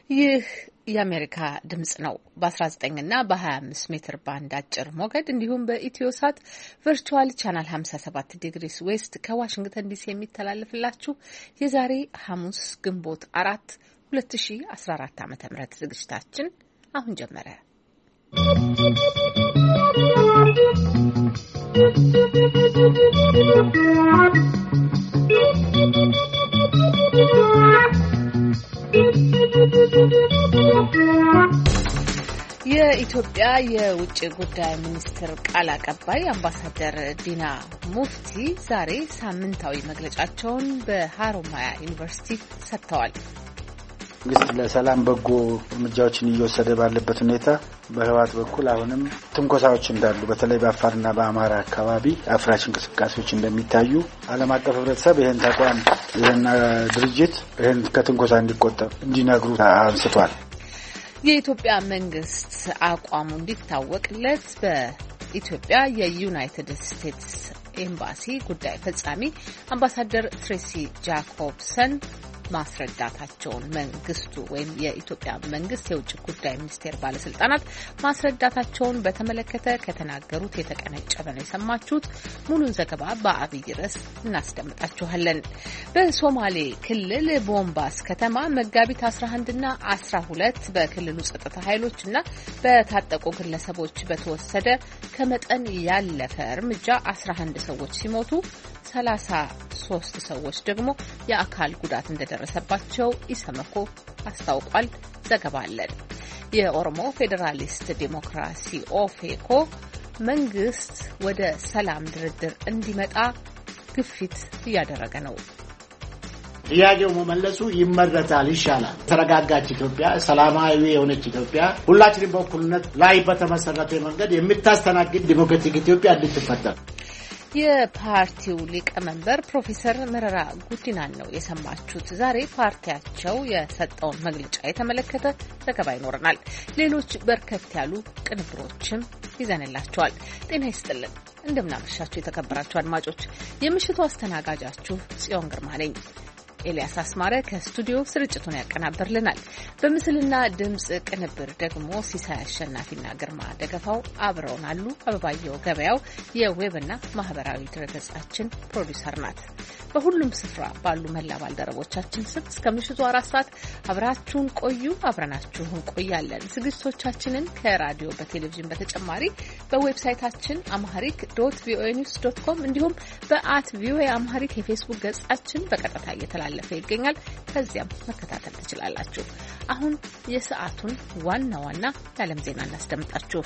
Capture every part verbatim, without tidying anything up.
ይህ የአሜሪካ ድምጽ ነው። በ19 እና በ25 ሜትር ባንድ አጭር ሞገድ እንዲሁም በኢትዮሳት ቨርቹዋል ቻናል ሃምሳ ሰባት ዲግሪስ ዌስት ከዋሽንግተን ዲሲ የሚተላለፍላችሁ የዛሬ ሐሙስ ግንቦት አራት ሁለት ሺህ አስራ አራት ዓመተ ምህረት ዝግጅታችን አሁን ጀመረ። የኢትዮጵያ የውጭ ጉዳይ ሚኒስትር ቃል አቀባይ አምባሳደር ዲና ሙፍቲ ዛሬ ሳምንታዊ መግለጫቸውን በሀሮማያ ዩኒቨርሲቲ ሰጥተዋል። እንግዲህ ለሰላም በጎ እርምጃዎችን እየወሰደ ባለበት ሁኔታ በህዋት በኩል አሁንም ትንኮሳዎች እንዳሉ በተለይ በአፋርና በአማራ አካባቢ አፍራሽ እንቅስቃሴዎች እንደሚታዩ ዓለም አቀፍ ህብረተሰብ ይሄን ተቋም ይሄን ድርጅት ይሄን ከትንኮሳ እንዲቆጠብ እንዲነግሩ አንስቷል። የኢትዮጵያ መንግስት አቋሙ እንዲታወቅለት በኢትዮጵያ የዩናይትድ ስቴትስ ኤምባሲ ጉዳይ ፈጻሚ አምባሳደር ትሬሲ ጃኮብሰን ማስረዳታቸውን መንግስቱ ወይም የኢትዮጵያ መንግስት የውጭ ጉዳይ ሚኒስቴር ባለስልጣናት ማስረዳታቸውን በተመለከተ ከተናገሩት የተቀነጨበ ነው የሰማችሁት። ሙሉን ዘገባ በአብይ ርዕስ እናስደምጣችኋለን። በሶማሌ ክልል ቦምባስ ከተማ መጋቢት አስራ አንድ እና አስራ ሁለት በክልሉ ጸጥታ ኃይሎችና በታጠቁ ግለሰቦች በተወሰደ ከመጠን ያለፈ እርምጃ አስራ አንድ ሰዎች ሲሞቱ ሰላሳ ሶስት ሰዎች ደግሞ የአካል ጉዳት እንደደረሰባቸው ኢሰመኮ አስታውቋል። ዘገባ አለን። የኦሮሞ ፌዴራሊስት ዲሞክራሲ ኦፌኮ መንግስት ወደ ሰላም ድርድር እንዲመጣ ግፊት እያደረገ ነው። ጥያቄው መመለሱ ይመረጣል፣ ይሻላል። ተረጋጋች ኢትዮጵያ፣ ሰላማዊ የሆነች ኢትዮጵያ፣ ሁላችንም በእኩልነት ላይ በተመሰረተ መንገድ የምታስተናግድ ዲሞክራቲክ ኢትዮጵያ እንድትፈጠር የፓርቲው ሊቀመንበር ፕሮፌሰር መረራ ጉዲናን ነው የሰማችሁት። ዛሬ ፓርቲያቸው የሰጠውን መግለጫ የተመለከተ ዘገባ ይኖረናል። ሌሎች በርከት ያሉ ቅንብሮችም ይዘንላችኋል። ጤና ይስጥልን፣ እንደምናመሻችሁ የተከበራችሁ አድማጮች። የምሽቱ አስተናጋጃችሁ ጽዮን ግርማ ነኝ። ኤልያስ አስማረ ከስቱዲዮ ስርጭቱን ያቀናብርልናል። በምስልና ድምጽ ቅንብር ደግሞ ሲሳይ አሸናፊና ግርማ ደገፋው አብረውናሉ። አበባየው ገበያው የዌብና ማህበራዊ ድረገጻችን ፕሮዲውሰር ናት። በሁሉም ስፍራ ባሉ መላ ባልደረቦቻችን ስም እስከ ምሽቱ አራት ሰዓት አብራችሁን ቆዩ። አብረናችሁ እንቆያለን። ዝግጅቶቻችንን ከራዲዮ በቴሌቪዥን በተጨማሪ በዌብሳይታችን አምሃሪክ ዶት ቪኦኤ ኒውስ ዶት ኮም እንዲሁም በአት ቪኦኤ አምሃሪክ የፌስቡክ ገጻችን በቀጥታ እየተላለፈ ይገኛል። ከዚያም መከታተል ትችላላችሁ። አሁን የሰዓቱን ዋና ዋና የዓለም ዜና እናስደምጣችሁ።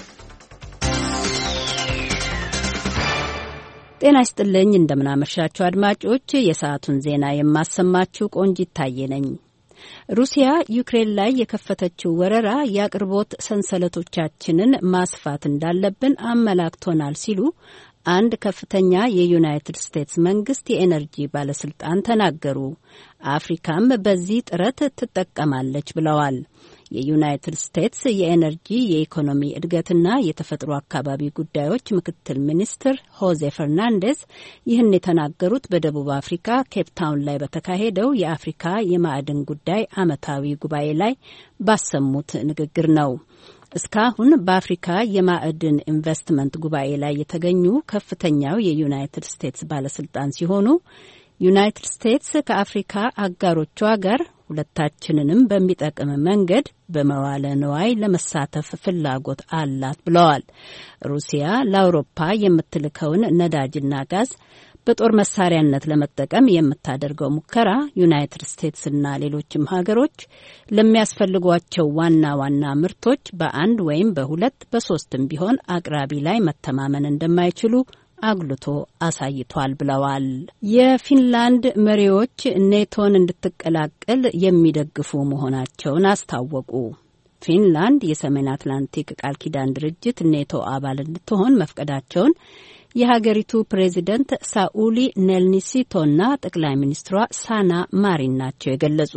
ጤና ይስጥልኝ፣ እንደምናመሻችሁ አድማጮች። የሰዓቱን ዜና የማሰማችሁ ቆንጂት ታዬ ነኝ። ሩሲያ ዩክሬን ላይ የከፈተችው ወረራ የአቅርቦት ሰንሰለቶቻችንን ማስፋት እንዳለብን አመላክቶናል ሲሉ አንድ ከፍተኛ የዩናይትድ ስቴትስ መንግስት የኤነርጂ ባለስልጣን ተናገሩ። አፍሪካም በዚህ ጥረት ትጠቀማለች ብለዋል። የዩናይትድ ስቴትስ የኤነርጂ የኢኮኖሚ እድገትና የተፈጥሮ አካባቢ ጉዳዮች ምክትል ሚኒስትር ሆዜ ፈርናንዴዝ ይህን የተናገሩት በደቡብ አፍሪካ ኬፕታውን ላይ በተካሄደው የአፍሪካ የማዕድን ጉዳይ ዓመታዊ ጉባኤ ላይ ባሰሙት ንግግር ነው። እስካሁን በአፍሪካ የማዕድን ኢንቨስትመንት ጉባኤ ላይ የተገኙ ከፍተኛው የዩናይትድ ስቴትስ ባለስልጣን ሲሆኑ ዩናይትድ ስቴትስ ከአፍሪካ አጋሮቿ ጋር ሁለታችንንም በሚጠቅም መንገድ በመዋለ ንዋይ ለመሳተፍ ፍላጎት አላት ብለዋል። ሩሲያ ለአውሮፓ የምትልከውን ነዳጅና ጋዝ በጦር መሳሪያነት ለመጠቀም የምታደርገው ሙከራ ዩናይትድ ስቴትስና ሌሎችም ሀገሮች ለሚያስፈልጓቸው ዋና ዋና ምርቶች በአንድ ወይም በሁለት በሶስትም ቢሆን አቅራቢ ላይ መተማመን እንደማይችሉ አጉልቶ አሳይቷል ብለዋል። የፊንላንድ መሪዎች ኔቶን እንድትቀላቀል የሚደግፉ መሆናቸውን አስታወቁ። ፊንላንድ የሰሜን አትላንቲክ ቃል ኪዳን ድርጅት ኔቶ አባል እንድትሆን መፍቀዳቸውን የሀገሪቱ ፕሬዚደንት ሳኡሊ ኔልኒሲቶና ጠቅላይ ሚኒስትሯ ሳና ማሪን ናቸው የገለጹት።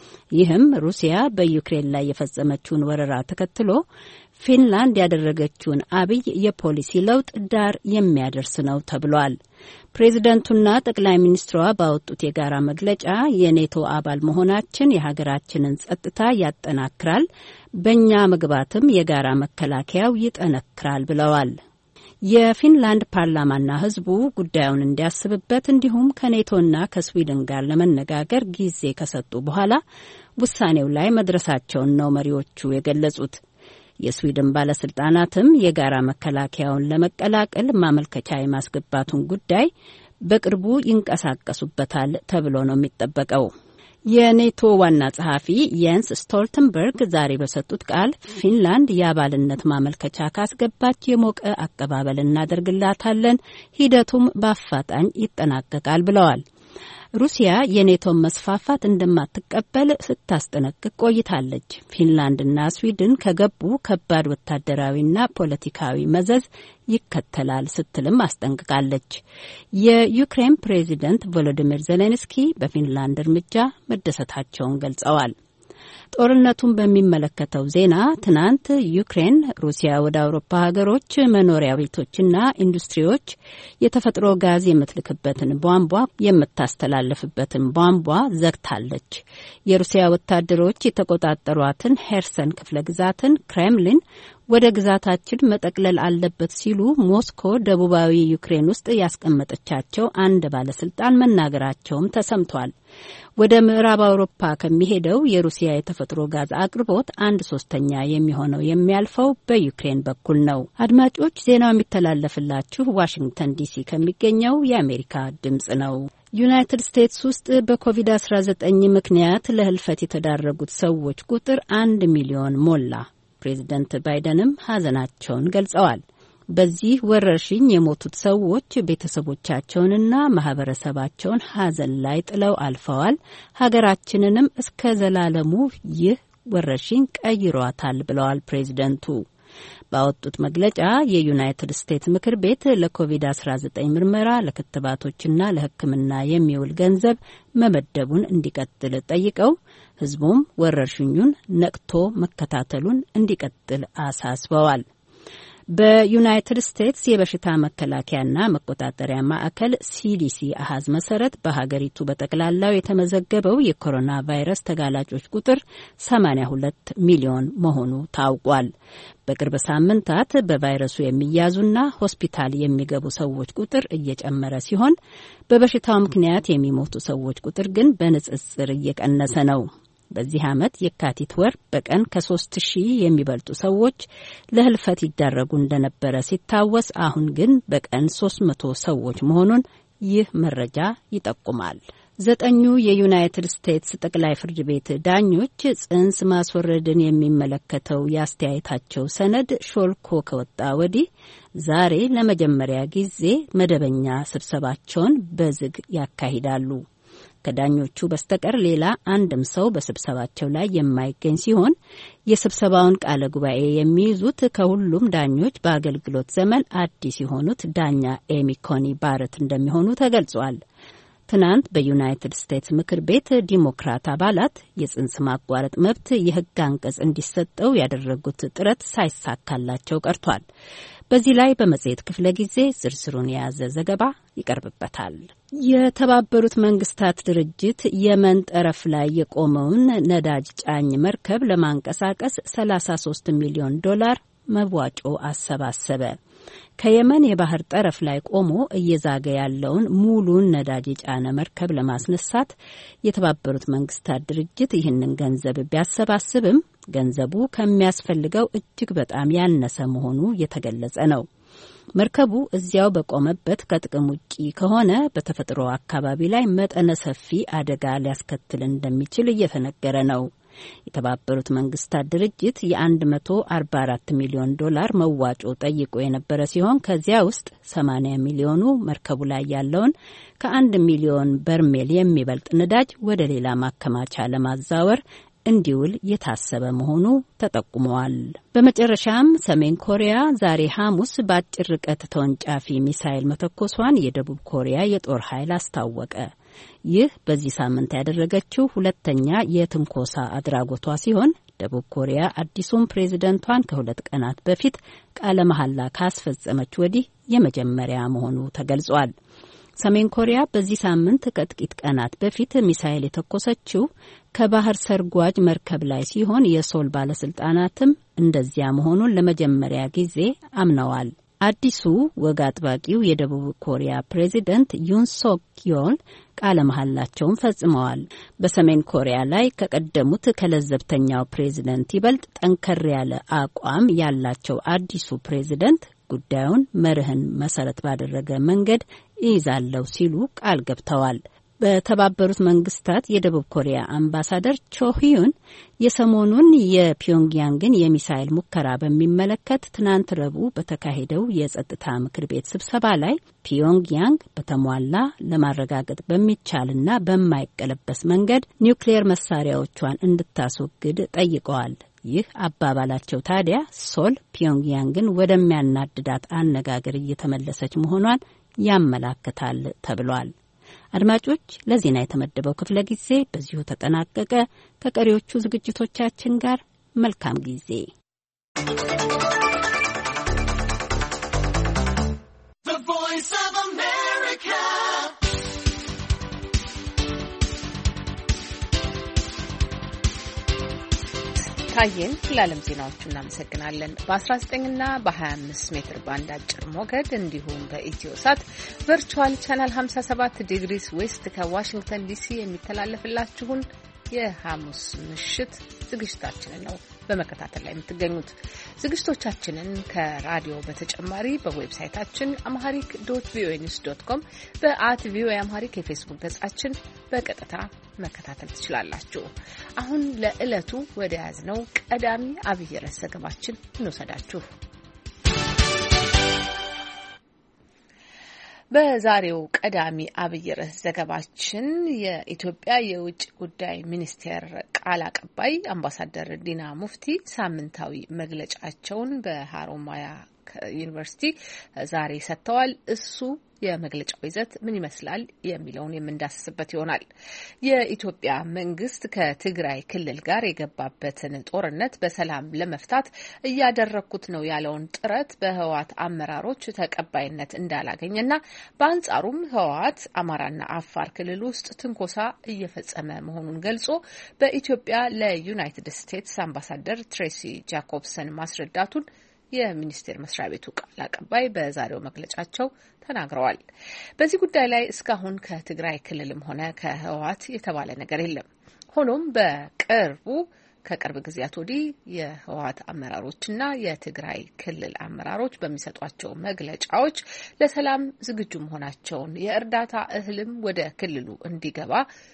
ይህም ሩሲያ በዩክሬን ላይ የፈጸመችውን ወረራ ተከትሎ ፊንላንድ ያደረገችውን አብይ የፖሊሲ ለውጥ ዳር የሚያደርስ ነው ተብሏል። ፕሬዝደንቱና ጠቅላይ ሚኒስትሯ ባወጡት የጋራ መግለጫ የኔቶ አባል መሆናችን የሀገራችንን ጸጥታ ያጠናክራል፣ በእኛ መግባትም የጋራ መከላከያው ይጠነክራል ብለዋል። የፊንላንድ ፓርላማና ሕዝቡ ጉዳዩን እንዲያስብበት እንዲሁም ከኔቶና ከስዊድን ጋር ለመነጋገር ጊዜ ከሰጡ በኋላ ውሳኔው ላይ መድረሳቸውን ነው መሪዎቹ የገለጹት። የስዊድን ባለስልጣናትም የጋራ መከላከያውን ለመቀላቀል ማመልከቻ የማስገባቱን ጉዳይ በቅርቡ ይንቀሳቀሱበታል ተብሎ ነው የሚጠበቀው። የኔቶ ዋና ጸሐፊ የንስ ስቶልተንበርግ ዛሬ በሰጡት ቃል ፊንላንድ የአባልነት ማመልከቻ ካስገባች የሞቀ አቀባበል እናደርግላታለን፣ ሂደቱም በአፋጣኝ ይጠናቀቃል ብለዋል። ሩሲያ የኔቶን መስፋፋት እንደማትቀበል ስታስጠነቅቅ ቆይታለች። ፊንላንድና ስዊድን ከገቡ ከባድ ወታደራዊና ፖለቲካዊ መዘዝ ይከተላል ስትልም አስጠንቅቃለች። የዩክሬን ፕሬዚደንት ቮሎዲሚር ዜሌንስኪ በፊንላንድ እርምጃ መደሰታቸውን ገልጸዋል። ጦርነቱን በሚመለከተው ዜና ትናንት ዩክሬን ሩሲያ ወደ አውሮፓ ሀገሮች መኖሪያ ቤቶችና ኢንዱስትሪዎች የተፈጥሮ ጋዝ የምትልክበትን ቧንቧ የምታስተላልፍበትን ቧንቧ ዘግታለች። የሩሲያ ወታደሮች የተቆጣጠሯትን ሄርሰን ክፍለ ግዛትን ክሬምሊን ወደ ግዛታችን መጠቅለል አለበት ሲሉ ሞስኮ ደቡባዊ ዩክሬን ውስጥ ያስቀመጠቻቸው አንድ ባለስልጣን መናገራቸውም ተሰምቷል። ወደ ምዕራብ አውሮፓ ከሚሄደው የሩሲያ የተፈጥሮ ጋዝ አቅርቦት አንድ ሶስተኛ የሚሆነው የሚያልፈው በዩክሬን በኩል ነው። አድማጮች፣ ዜናው የሚተላለፍላችሁ ዋሽንግተን ዲሲ ከሚገኘው የአሜሪካ ድምጽ ነው። ዩናይትድ ስቴትስ ውስጥ በኮቪድ አስራ ዘጠኝ ምክንያት ለህልፈት የተዳረጉት ሰዎች ቁጥር አንድ ሚሊዮን ሞላ። ፕሬዚደንት ባይደንም ሀዘናቸውን ገልጸዋል። በዚህ ወረርሽኝ የሞቱት ሰዎች ቤተሰቦቻቸውንና ማህበረሰባቸውን ሀዘን ላይ ጥለው አልፈዋል። ሀገራችንንም እስከ ዘላለሙ ይህ ወረርሽኝ ቀይሯታል ብለዋል ፕሬዚደንቱ። ባወጡት መግለጫ የዩናይትድ ስቴትስ ምክር ቤት ለኮቪድ አስራ ዘጠኝ ምርመራ ለክትባቶችና ለሕክምና የሚውል ገንዘብ መመደቡን እንዲቀጥል ጠይቀው ህዝቡም ወረርሽኙን ነቅቶ መከታተሉን እንዲቀጥል አሳስበዋል። በዩናይትድ ስቴትስ የበሽታ መከላከያና መቆጣጠሪያ ማዕከል ሲዲሲ አሃዝ መሰረት በሀገሪቱ በጠቅላላው የተመዘገበው የኮሮና ቫይረስ ተጋላጮች ቁጥር ሰማንያ ሁለት ሚሊዮን መሆኑ ታውቋል። በቅርብ ሳምንታት በቫይረሱ የሚያዙና ሆስፒታል የሚገቡ ሰዎች ቁጥር እየጨመረ ሲሆን በበሽታው ምክንያት የሚሞቱ ሰዎች ቁጥር ግን በንጽጽር እየቀነሰ ነው። በዚህ ዓመት የካቲት ወር በቀን ከሶስት ሺህ የሚበልጡ ሰዎች ለህልፈት ይዳረጉ እንደነበረ ሲታወስ አሁን ግን በቀን ሶስት መቶ ሰዎች መሆኑን ይህ መረጃ ይጠቁማል። ዘጠኙ የዩናይትድ ስቴትስ ጠቅላይ ፍርድ ቤት ዳኞች ጽንስ ማስወረድን የሚመለከተው የአስተያየታቸው ሰነድ ሾልኮ ከወጣ ወዲህ ዛሬ ለመጀመሪያ ጊዜ መደበኛ ስብሰባቸውን በዝግ ያካሂዳሉ። ከዳኞቹ በስተቀር ሌላ አንድም ሰው በስብሰባቸው ላይ የማይገኝ ሲሆን የስብሰባውን ቃለ ጉባኤ የሚይዙት ከሁሉም ዳኞች በአገልግሎት ዘመን አዲስ የሆኑት ዳኛ ኤሚ ኮኒ ባረት እንደሚሆኑ ተገልጿል። ትናንት በዩናይትድ ስቴትስ ምክር ቤት ዲሞክራት አባላት የጽንስ ማቋረጥ መብት የሕግ አንቀጽ እንዲሰጠው ያደረጉት ጥረት ሳይሳካላቸው ቀርቷል። በዚህ ላይ በመጽሔት ክፍለ ጊዜ ዝርዝሩን የያዘ ዘገባ ይቀርብበታል። የተባበሩት መንግስታት ድርጅት የመን ጠረፍ ላይ የቆመውን ነዳጅ ጫኝ መርከብ ለማንቀሳቀስ ሰላሳ ሶስት ሚሊዮን ዶላር መዋጮ አሰባሰበ። ከየመን የባህር ጠረፍ ላይ ቆሞ እየዛገ ያለውን ሙሉን ነዳጅ የጫነ መርከብ ለማስነሳት የተባበሩት መንግስታት ድርጅት ይህንን ገንዘብ ቢያሰባስብም ገንዘቡ ከሚያስፈልገው እጅግ በጣም ያነሰ መሆኑ የተገለጸ ነው። መርከቡ እዚያው በቆመበት ከጥቅም ውጪ ከሆነ በተፈጥሮ አካባቢ ላይ መጠነ ሰፊ አደጋ ሊያስከትል እንደሚችል እየተነገረ ነው። የተባበሩት መንግስታት ድርጅት የመቶ አርባ አራት ሚሊዮን ዶላር መዋጮ ጠይቆ የነበረ ሲሆን ከዚያ ውስጥ ሰማንያ ሚሊዮኑ መርከቡ ላይ ያለውን ከአንድ ሚሊዮን በርሜል የሚበልጥ ነዳጅ ወደ ሌላ ማከማቻ ለማዛወር እንዲውል የታሰበ መሆኑ ተጠቁመዋል። በመጨረሻም ሰሜን ኮሪያ ዛሬ ሐሙስ በአጭር ርቀት ተወንጫፊ ሚሳይል መተኮሷን የደቡብ ኮሪያ የጦር ኃይል አስታወቀ። ይህ በዚህ ሳምንት ያደረገችው ሁለተኛ የትንኮሳ አድራጎቷ ሲሆን ደቡብ ኮሪያ አዲሱን ፕሬዝደንቷን ከሁለት ቀናት በፊት ቃለ መሐላ ካስፈጸመች ወዲህ የመጀመሪያ መሆኑ ተገልጿል። ሰሜን ኮሪያ በዚህ ሳምንት ከጥቂት ቀናት በፊት ሚሳኤል የተኮሰችው ከባህር ሰርጓጅ መርከብ ላይ ሲሆን የሶል ባለስልጣናትም እንደዚያ መሆኑን ለመጀመሪያ ጊዜ አምነዋል። አዲሱ ወግ አጥባቂው የደቡብ ኮሪያ ፕሬዚደንት ዩን ሶክ ዮል ቃለ መሐላቸውን ፈጽመዋል። በሰሜን ኮሪያ ላይ ከቀደሙት ከለዘብተኛው ፕሬዚደንት ይበልጥ ጠንከር ያለ አቋም ያላቸው አዲሱ ፕሬዚደንት ጉዳዩን መርህን መሰረት ባደረገ መንገድ ይይዛለው ሲሉ ቃል ገብተዋል። በተባበሩት መንግስታት የደቡብ ኮሪያ አምባሳደር ቾሂዩን የሰሞኑን የፒዮንግያንግን የሚሳኤል ሙከራ በሚመለከት ትናንት ረቡዕ በተካሄደው የጸጥታ ምክር ቤት ስብሰባ ላይ ፒዮንግያንግ በተሟላ ለማረጋገጥ በሚቻልና በማይቀለበስ መንገድ ኒውክሌር መሳሪያዎቿን እንድታስወግድ ጠይቀዋል። ይህ አባባላቸው ታዲያ ሶል ፒዮንግያንግን ወደሚያናድዳት አነጋገር እየተመለሰች መሆኗን ያመላክታል ተብሏል። አድማጮች፣ ለዜና የተመደበው ክፍለ ጊዜ በዚሁ ተጠናቀቀ። ከቀሪዎቹ ዝግጅቶቻችን ጋር መልካም ጊዜ። ታየን ለዓለም ዜናዎቹ እናመሰግናለን። በ19 እና በ25 ሜትር ባንድ አጭር ሞገድ እንዲሁም በኢትዮሳት ቨርቹዋል ቻናል ሃምሳ ሰባት ዲግሪስ ዌስት ከዋሽንግተን ዲሲ የሚተላለፍላችሁን የሐሙስ ምሽት ዝግጅታችንን ነው በመከታተል ላይ የምትገኙት። ዝግጅቶቻችንን ከራዲዮ በተጨማሪ በዌብሳይታችን አምሃሪክ ዶት ቪኦኤ ኒውስ ዶት ኮም በአት ቪኦኤ አምሃሪክ የፌስቡክ ገጻችን በቀጥታ መከታተል ትችላላችሁ። አሁን ለዕለቱ ወደ ያዝነው ቀዳሚ አብይ ርዕስ ዘገባችን እንወሰዳችሁ። በዛሬው ቀዳሚ አብይ ርዕስ ዘገባችን የኢትዮጵያ የውጭ ጉዳይ ሚኒስቴር ቃል አቀባይ አምባሳደር ዲና ሙፍቲ ሳምንታዊ መግለጫቸውን በሀሮማያ ዩኒቨርሲቲ ዛሬ ሰጥተዋል። እሱ የመግለጫው ይዘት ምን ይመስላል የሚለውን የምንዳስስበት ይሆናል። የኢትዮጵያ መንግስት ከትግራይ ክልል ጋር የገባበትን ጦርነት በሰላም ለመፍታት እያደረኩት ነው ያለውን ጥረት በህወሓት አመራሮች ተቀባይነት እንዳላገኘና በአንጻሩም ህወሓት አማራና አፋር ክልል ውስጥ ትንኮሳ እየፈጸመ መሆኑን ገልጾ በኢትዮጵያ ለዩናይትድ ስቴትስ አምባሳደር ትሬሲ ጃኮብሰን ማስረዳቱን የሚኒስቴር መስሪያ ቤቱ ቃል አቀባይ በዛሬው መግለጫቸው ተናግረዋል። በዚህ ጉዳይ ላይ እስካሁን ከትግራይ ክልልም ሆነ ከህወሓት የተባለ ነገር የለም። ሆኖም በቅርቡ ከቅርብ ጊዜያት ወዲህ የህወሓት አመራሮችና የትግራይ ክልል አመራሮች በሚሰጧቸው መግለጫዎች ለሰላም ዝግጁ መሆናቸውን፣ የእርዳታ እህልም ወደ ክልሉ እንዲገባ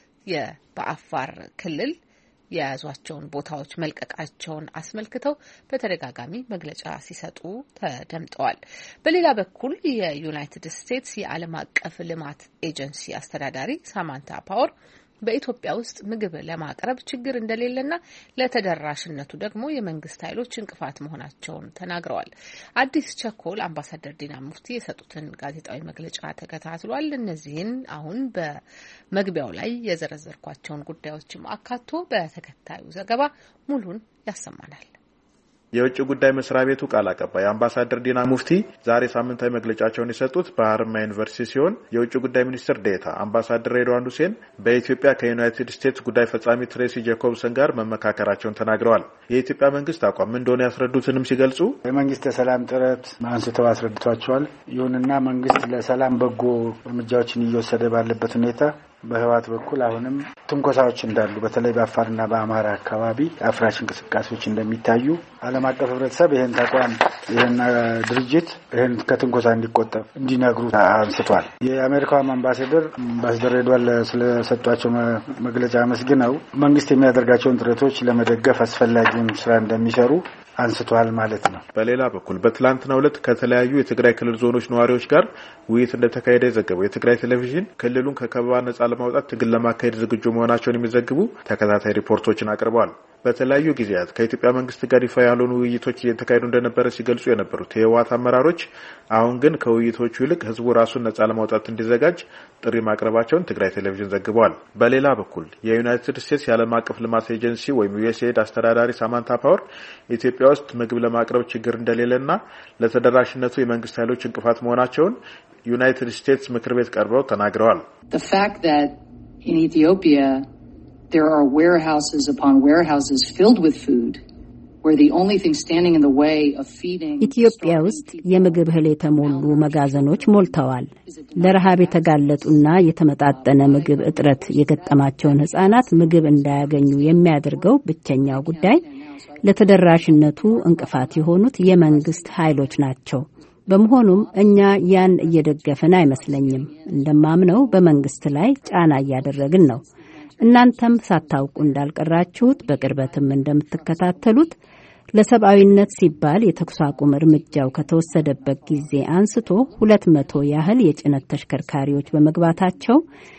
በአፋር ክልል የያዟቸውን ቦታዎች መልቀቃቸውን አስመልክተው በተደጋጋሚ መግለጫ ሲሰጡ ተደምጠዋል። በሌላ በኩል የዩናይትድ ስቴትስ የዓለም አቀፍ ልማት ኤጀንሲ አስተዳዳሪ ሳማንታ ፓወር በኢትዮጵያ ውስጥ ምግብ ለማቅረብ ችግር እንደሌለና ለተደራሽነቱ ደግሞ የመንግስት ኃይሎች እንቅፋት መሆናቸውን ተናግረዋል። አዲስ ቸኮል አምባሳደር ዲና ሙፍቲ የሰጡትን ጋዜጣዊ መግለጫ ተከታትሏል። እነዚህን አሁን በመግቢያው ላይ የዘረዘርኳቸውን ጉዳዮችም አካቶ በተከታዩ ዘገባ ሙሉን ያሰማናል። የውጭ ጉዳይ መስሪያ ቤቱ ቃል አቀባይ አምባሳደር ዲና ሙፍቲ ዛሬ ሳምንታዊ መግለጫቸውን የሰጡት በሀረማያ ዩኒቨርሲቲ ሲሆን የውጭ ጉዳይ ሚኒስትር ዴኤታ አምባሳደር ሬድዋን ሁሴን በኢትዮጵያ ከዩናይትድ ስቴትስ ጉዳይ ፈጻሚ ትሬሲ ጃኮብሰን ጋር መመካከራቸውን ተናግረዋል። የኢትዮጵያ መንግስት አቋም ምን እንደሆነ ያስረዱትንም ሲገልጹ የመንግስት የሰላም ጥረት አንስተው አስረድቷቸዋል። ይሁንና መንግስት ለሰላም በጎ እርምጃዎችን እየወሰደ ባለበት ሁኔታ በህወሓት በኩል አሁንም ትንኮሳዎች እንዳሉ በተለይ በአፋርና በአማራ አካባቢ አፍራሽ እንቅስቃሴዎች እንደሚታዩ ዓለም አቀፍ ህብረተሰብ ይሄን ተቋም ይሄን ድርጅት ይሄን ከትንኮሳ እንዲቆጠብ እንዲነግሩ አንስቷል። የአሜሪካው አምባሳደር አምባሳደር ሬድዋን ስለሰጧቸው መግለጫ መስግነው መንግስት የሚያደርጋቸውን ጥረቶች ለመደገፍ አስፈላጊውን ስራ እንደሚሰሩ አንስቷል ማለት ነው። በሌላ በኩል በትላንትናው ዕለት ከተለያዩ የትግራይ ክልል ዞኖች ነዋሪዎች ጋር ውይይት እንደተካሄደ የዘገበው የትግራይ ቴሌቪዥን ክልሉን ከከበባ ነጻ ለማውጣት ትግል ለማካሄድ ዝግጁ መሆናቸውን የሚዘግቡ ተከታታይ ሪፖርቶችን አቅርበዋል። በተለያዩ ጊዜያት ከኢትዮጵያ መንግስት ጋር ይፋ ያልሆኑ ውይይቶች እየተካሄዱ እንደነበረ ሲገልጹ የነበሩት የህወሓት አመራሮች አሁን ግን ከውይይቶቹ ይልቅ ህዝቡ ራሱን ነጻ ለማውጣት እንዲዘጋጅ ጥሪ ማቅረባቸውን ትግራይ ቴሌቪዥን ዘግቧል። በሌላ በኩል የዩናይትድ ስቴትስ የዓለም አቀፍ ልማት ኤጀንሲ ወይም ዩኤስኤድ አስተዳዳሪ ሳማንታ ፓወር ኢትዮጵያ ውስጥ ምግብ ለማቅረብ ችግር እንደሌለና ለተደራሽነቱ የመንግስት ኃይሎች እንቅፋት መሆናቸውን ዩናይትድ ስቴትስ ምክር ቤት ቀርበው ተናግረዋል። The fact that in Ethiopia there are warehouses upon warehouses filled with food where the only thing standing in the way of feeding ኢትዮጵያ ውስጥ የምግብ እህል የተሞሉ መጋዘኖች ሞልተዋል። ለረሃብ የተጋለጡና የተመጣጠነ ምግብ እጥረት የገጠማቸውን ህጻናት ምግብ እንዳያገኙ የሚያደርገው ብቸኛው ጉዳይ ለተደራሽነቱ እንቅፋት የሆኑት የመንግስት ኃይሎች ናቸው። በመሆኑም እኛ ያን እየደገፈን አይመስለኝም። እንደማምነው በመንግስት ላይ ጫና እያደረግን ነው። እናንተም ሳታውቁ እንዳልቀራችሁት በቅርበትም እንደምትከታተሉት ለሰብአዊነት ሲባል የተኩስ አቁም እርምጃው ከተወሰደበት ጊዜ አንስቶ ሁለት መቶ ያህል የጭነት ተሽከርካሪዎች በመግባታቸው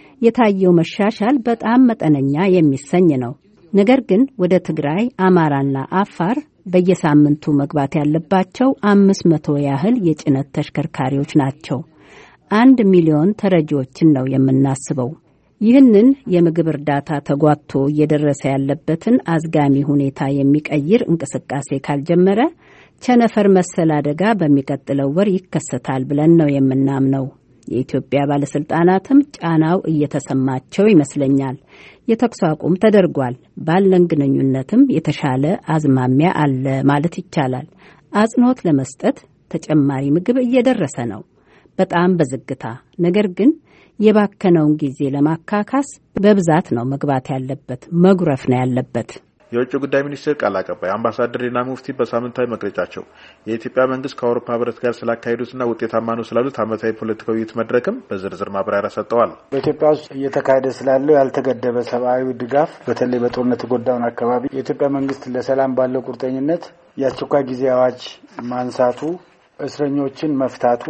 የታየው መሻሻል በጣም መጠነኛ የሚሰኝ ነው። ነገር ግን ወደ ትግራይ፣ አማራና አፋር በየሳምንቱ መግባት ያለባቸው አምስት መቶ ያህል የጭነት ተሽከርካሪዎች ናቸው። አንድ ሚሊዮን ተረጂዎችን ነው የምናስበው። ይህንን የምግብ እርዳታ ተጓቶ እየደረሰ ያለበትን አዝጋሚ ሁኔታ የሚቀይር እንቅስቃሴ ካልጀመረ ቸነፈር መሰል አደጋ በሚቀጥለው ወር ይከሰታል ብለን ነው የምናምነው። የኢትዮጵያ ባለስልጣናትም ጫናው እየተሰማቸው ይመስለኛል። የተኩስ አቁም ተደርጓል። ባለን ግንኙነትም የተሻለ አዝማሚያ አለ ማለት ይቻላል። አጽንኦት ለመስጠት ተጨማሪ ምግብ እየደረሰ ነው፣ በጣም በዝግታ። ነገር ግን የባከነውን ጊዜ ለማካካስ በብዛት ነው መግባት ያለበት፣ መጉረፍ ነው ያለበት። የውጭ ጉዳይ ሚኒስቴር ቃል አቀባይ አምባሳደር ዲና ሙፍቲ በሳምንታዊ መግለጫቸው የኢትዮጵያ መንግስት ከአውሮፓ ህብረት ጋር ስላካሄዱትና ውጤታማ ነው ስላሉት ዓመታዊ ፖለቲካዊ ውይይት መድረክም በዝርዝር ማብራሪያ ሰጥተዋል። በኢትዮጵያ ውስጥ እየተካሄደ ስላለው ያልተገደበ ሰብአዊ ድጋፍ በተለይ በጦርነት የጎዳውን አካባቢ የኢትዮጵያ መንግስት ለሰላም ባለው ቁርጠኝነት የአስቸኳይ ጊዜ አዋጅ ማንሳቱ፣ እስረኞችን መፍታቱ፣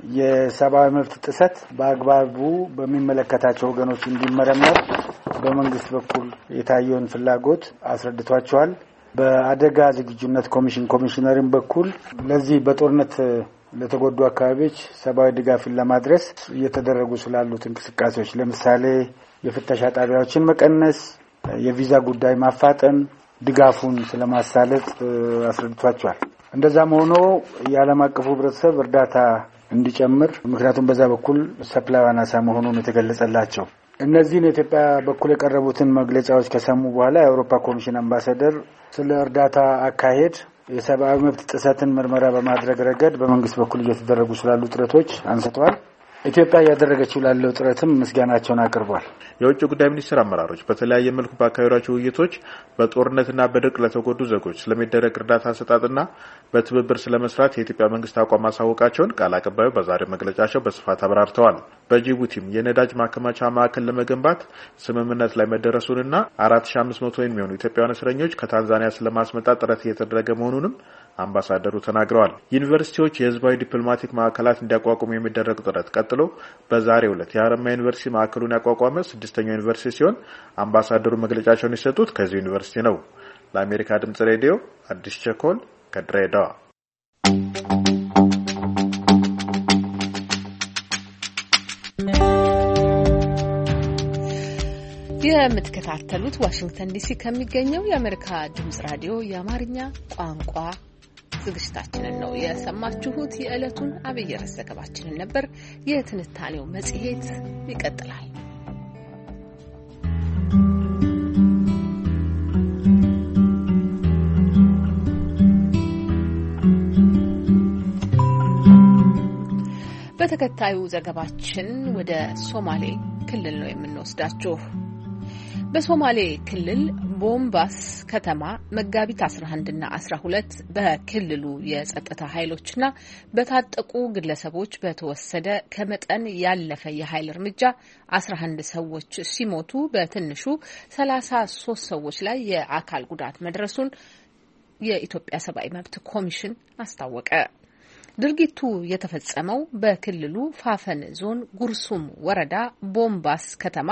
የሰብአዊ መብት ጥሰት በአግባቡ በሚመለከታቸው ወገኖች እንዲመረመር በመንግስት በኩል የታየውን ፍላጎት አስረድቷቸዋል። በአደጋ ዝግጁነት ኮሚሽን ኮሚሽነርን በኩል ለዚህ በጦርነት ለተጎዱ አካባቢዎች ሰብአዊ ድጋፍን ለማድረስ እየተደረጉ ስላሉት እንቅስቃሴዎች ለምሳሌ የፍተሻ ጣቢያዎችን መቀነስ፣ የቪዛ ጉዳይ ማፋጠን፣ ድጋፉን ስለማሳለጥ አስረድቷቸዋል። እንደዛም ሆኖ የዓለም አቀፉ ህብረተሰብ እርዳታ እንዲጨምር ምክንያቱም በዛ በኩል ሰፕላይ አናሳ መሆኑን የተገለጸላቸው እነዚህን የኢትዮጵያ በኩል የቀረቡትን መግለጫዎች ከሰሙ በኋላ የአውሮፓ ኮሚሽን አምባሳደር ስለ እርዳታ አካሄድ የሰብአዊ መብት ጥሰትን ምርመራ በማድረግ ረገድ በመንግስት በኩል እየተደረጉ ስላሉ ጥረቶች አንስተዋል። ኢትዮጵያ ያደረገችው ላለው ጥረትም ምስጋናቸውን አቅርቧል። የውጭ ጉዳይ ሚኒስቴር አመራሮች በተለያየ መልኩ ባካሄዷቸው ውይይቶች በጦርነትና በድርቅ ለተጎዱ ዜጎች ስለሚደረግ እርዳታ አሰጣጥና በትብብር ስለመስራት የኢትዮጵያ መንግስት አቋም ማሳወቃቸውን ቃል አቀባዩ በዛሬው መግለጫቸው በስፋት አብራርተዋል። በጅቡቲም የነዳጅ ማከማቻ ማዕከል ለመገንባት ስምምነት ላይ መደረሱንና አራት ሺህ አምስት መቶ የሚሆኑ ኢትዮጵያውያን እስረኞች ከታንዛኒያ ስለማስመጣት ጥረት እየተደረገ መሆኑንም አምባሳደሩ ተናግረዋል። ዩኒቨርሲቲዎች የህዝባዊ ዲፕሎማቲክ ማዕከላት እንዲያቋቁሙ የሚደረግ ጥረት ቀጥሎ በዛሬው ዕለት የሀረማያ ዩኒቨርሲቲ ማዕከሉን ያቋቋመ ስድስተኛው ዩኒቨርሲቲ ሲሆን አምባሳደሩ መግለጫቸውን የሰጡት ከዚህ ዩኒቨርሲቲ ነው። ለአሜሪካ ድምጽ ሬዲዮ አዲስ ቸኮል ከድሬዳዋ። የምትከታተሉት ዋሽንግተን ዲሲ ከሚገኘው የአሜሪካ ድምጽ ራዲዮ የአማርኛ ቋንቋ ዝግጅታችንን ነው የሰማችሁት። የዕለቱን አብይ ርዕስ ዘገባችንን ነበር። የትንታኔው መጽሔት ይቀጥላል። በተከታዩ ዘገባችን ወደ ሶማሌ ክልል ነው የምንወስዳችሁ። በሶማሌ ክልል ቦምባስ ከተማ መጋቢት አስራ አንድ እና አስራ ሁለት በክልሉ የጸጥታ ኃይሎችና በታጠቁ ግለሰቦች በተወሰደ ከመጠን ያለፈ የኃይል እርምጃ አስራ አንድ ሰዎች ሲሞቱ በትንሹ ሰላሳ ሶስት ሰዎች ላይ የአካል ጉዳት መድረሱን የኢትዮጵያ ሰብአዊ መብት ኮሚሽን አስታወቀ። ድርጊቱ የተፈጸመው በክልሉ ፋፈን ዞን ጉርሱም ወረዳ ቦምባስ ከተማ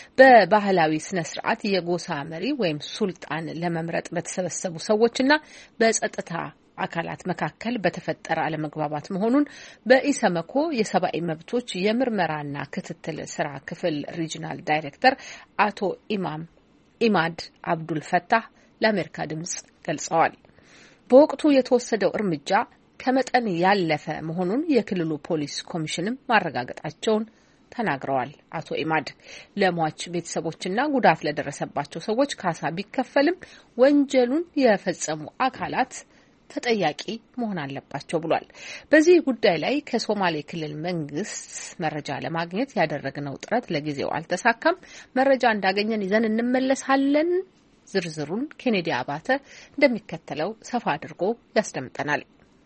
በባህላዊ ስነ ስርዓት የጎሳ መሪ ወይም ሱልጣን ለመምረጥ በተሰበሰቡ ሰዎችና በጸጥታ አካላት መካከል በተፈጠረ አለመግባባት መሆኑን በኢሰመኮ የሰብአዊ መብቶች የምርመራና ክትትል ስራ ክፍል ሪጂናል ዳይሬክተር አቶ ኢማም ኢማድ አብዱል ፈታህ ለአሜሪካ ድምጽ ገልጸዋል። በወቅቱ የተወሰደው እርምጃ ከመጠን ያለፈ መሆኑን የክልሉ ፖሊስ ኮሚሽንም ማረጋገጣቸውን ተናግረዋል። አቶ ኢማድ ለሟች ቤተሰቦችና ጉዳት ለደረሰባቸው ሰዎች ካሳ ቢከፈልም ወንጀሉን የፈጸሙ አካላት ተጠያቂ መሆን አለባቸው ብሏል። በዚህ ጉዳይ ላይ ከሶማሌ ክልል መንግስት መረጃ ለማግኘት ያደረግነው ጥረት ለጊዜው አልተሳካም። መረጃ እንዳገኘን ይዘን እንመለሳለን። ዝርዝሩን ኬኔዲ አባተ እንደሚከተለው ሰፋ አድርጎ ያስደምጠናል።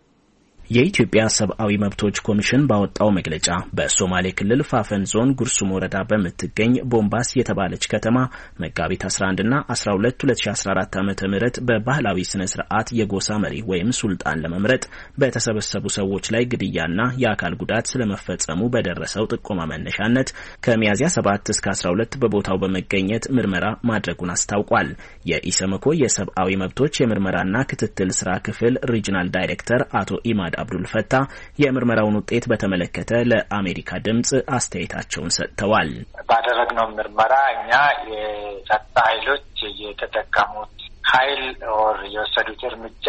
የኢትዮጵያ ሰብአዊ መብቶች ኮሚሽን ባወጣው መግለጫ በሶማሌ ክልል ፋፈን ዞን ጉርሱም ወረዳ በምትገኝ ቦምባስ የተባለች ከተማ መጋቢት አስራ አንድ እና አስራ ሁለት ሁለት ሺ አስራ አራት ዓመተ ምህረት በባህላዊ ስነ ስርዓት የጎሳ መሪ ወይም ሱልጣን ለመምረጥ በተሰበሰቡ ሰዎች ላይ ግድያና የአካል ጉዳት ስለመፈጸሙ በደረሰው ጥቆማ መነሻነት ከሚያዝያ ሰባት እስከ አስራ ሁለት በቦታው በመገኘት ምርመራ ማድረጉን አስታውቋል። የኢሰመኮ የሰብአዊ መብቶች የምርመራና ክትትል ስራ ክፍል ሪጂናል ዳይሬክተር አቶ ኢማድ አብዱል ፈታ የምርመራውን ውጤት በተመለከተ ለአሜሪካ ድምጽ አስተያየታቸውን ሰጥተዋል። ባደረግነው ምርመራ እኛ የጸጥታ ኃይሎች የተጠቀሙት ኃይል ኦር የወሰዱት እርምጃ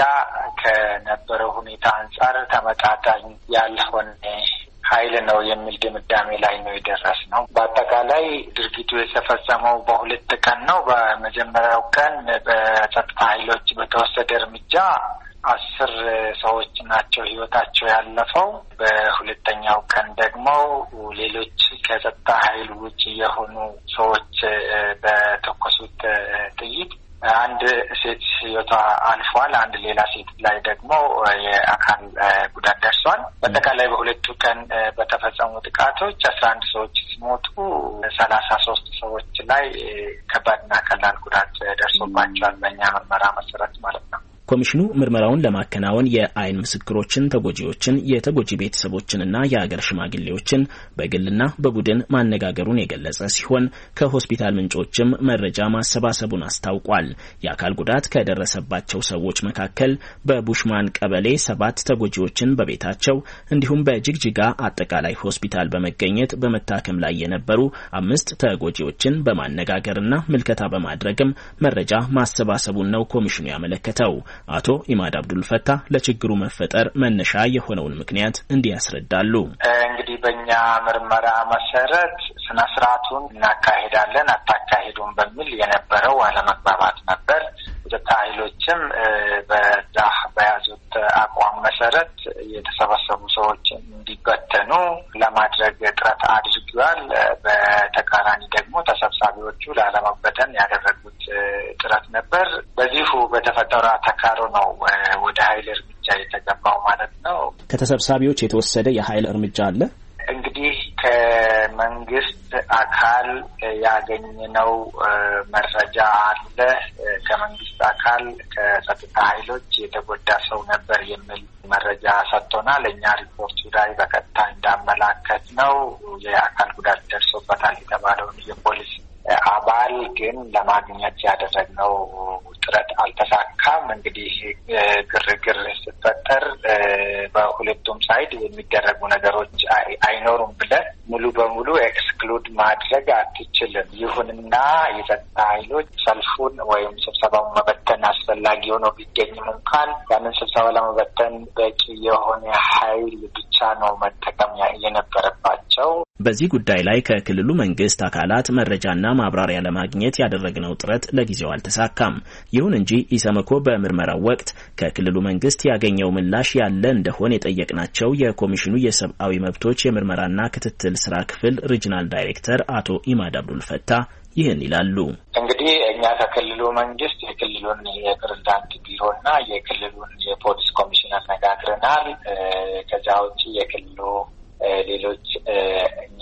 ከነበረው ሁኔታ አንጻር ተመጣጣኝ ያልሆነ ኃይል ነው የሚል ድምዳሜ ላይ ነው የደረስነው። በአጠቃላይ ድርጊቱ የተፈጸመው በሁለት ቀን ነው። በመጀመሪያው ቀን በጸጥታ ኃይሎች በተወሰደ እርምጃ አስር ሰዎች ናቸው ህይወታቸው ያለፈው። በሁለተኛው ቀን ደግሞ ሌሎች ከጸጥታ ኃይል ውጭ የሆኑ ሰዎች በተኮሱት ጥይት አንድ ሴት ህይወቷ አልፏል። አንድ ሌላ ሴት ላይ ደግሞ የአካል ጉዳት ደርሷል። በአጠቃላይ በሁለቱ ቀን በተፈጸሙ ጥቃቶች አስራ አንድ ሰዎች ሲሞቱ ሰላሳ ሶስት ሰዎች ላይ ከባድና ቀላል ጉዳት ደርሶባቸዋል በእኛ ምርመራ መሰረት ማለት ነው። ኮሚሽኑ ምርመራውን ለማከናወን የአይን ምስክሮችን፣ ተጎጂዎችን፣ የተጎጂ ቤተሰቦችንና የሀገር ሽማግሌዎችን በግልና በቡድን ማነጋገሩን የገለጸ ሲሆን ከሆስፒታል ምንጮችም መረጃ ማሰባሰቡን አስታውቋል። የአካል ጉዳት ከደረሰባቸው ሰዎች መካከል በቡሽማን ቀበሌ ሰባት ተጎጂዎችን በቤታቸው እንዲሁም በጅግጅጋ አጠቃላይ ሆስፒታል በመገኘት በመታከም ላይ የነበሩ አምስት ተጎጂዎችን በማነጋገርና ምልከታ በማድረግም መረጃ ማሰባሰቡን ነው ኮሚሽኑ ያመለከተው። አቶ ኢማድ አብዱል ፈታ ለችግሩ መፈጠር መነሻ የሆነውን ምክንያት እንዲህ ያስረዳሉ። እንግዲህ በእኛ ምርመራ መሰረት ስነ ስርዓቱን እናካሄዳለን አታካሄዱም በሚል የነበረው አለመግባባት ነበር። የጸጥታ ኃይሎችም በዛ በያዙት አቋም መሰረት የተሰበሰቡ ሰዎች እንዲበተኑ ለማድረግ ጥረት አድርገዋል። በተቃራኒ ደግሞ ተሰብሳቢዎቹ ላለመበተን ያደረጉት ጥረት ነበር። በዚሁ በተፈጠረ ተካሮ ነው ወደ ኃይል እርምጃ የተገባው ማለት ነው። ከተሰብሳቢዎች የተወሰደ የኃይል እርምጃ አለ። እንግዲህ ከመንግስት አካል ያገኘነው መረጃ አለ። ከመንግስት አካል ከጸጥታ ኃይሎች የተጎዳ ሰው ነበር የሚል መረጃ ሰጥቶናል። እኛ ሪፖርቱ ላይ በቀጥታ እንዳመላከት ነው የአካል ጉዳት ደርሶበታል የተባለውን የፖሊስ አባል ግን ለማግኘት ያደረግነው ጥረት አልተሳካም። እንግዲህ ግርግር ሲፈጠር በሁለቱም ሳይድ የሚደረጉ ነገሮች አይኖሩም ብለን ሙሉ በሙሉ ኤክስክሉድ ማድረግ አትችልም። ይሁንና የጸጥታ ኃይሎች ሰልፉን ወይም ስብሰባውን መበተን አስፈላጊ ሆኖ ቢገኝም እንኳን ያንን ስብሰባ ለመበተን በቂ የሆነ ኃይል ብቻ ነው መጠቀም የነበረባቸው። በዚህ ጉዳይ ላይ ከክልሉ መንግስት አካላት መረጃና ማብራሪያ ለማግኘት ያደረግነው ጥረት ለጊዜው አልተሳካም። ይሁን እንጂ ኢሰመኮ በምርመራው ወቅት ከክልሉ መንግስት ያገኘው ምላሽ ያለ እንደሆነ የጠየቅናቸው የኮሚሽኑ የሰብአዊ መብቶች የምርመራና ክትትል ስራ ክፍል ሪጂናል ዳይሬክተር አቶ ኢማድ አብዱል ፈታ ይህን ይላሉ። እንግዲህ እኛ ከክልሉ መንግስት የክልሉን የፕሬዝዳንት ቢሮና የክልሉን የፖሊስ ኮሚሽን አነጋግረናል። ከዛ ውጪ የክልሉ ሌሎች እኛ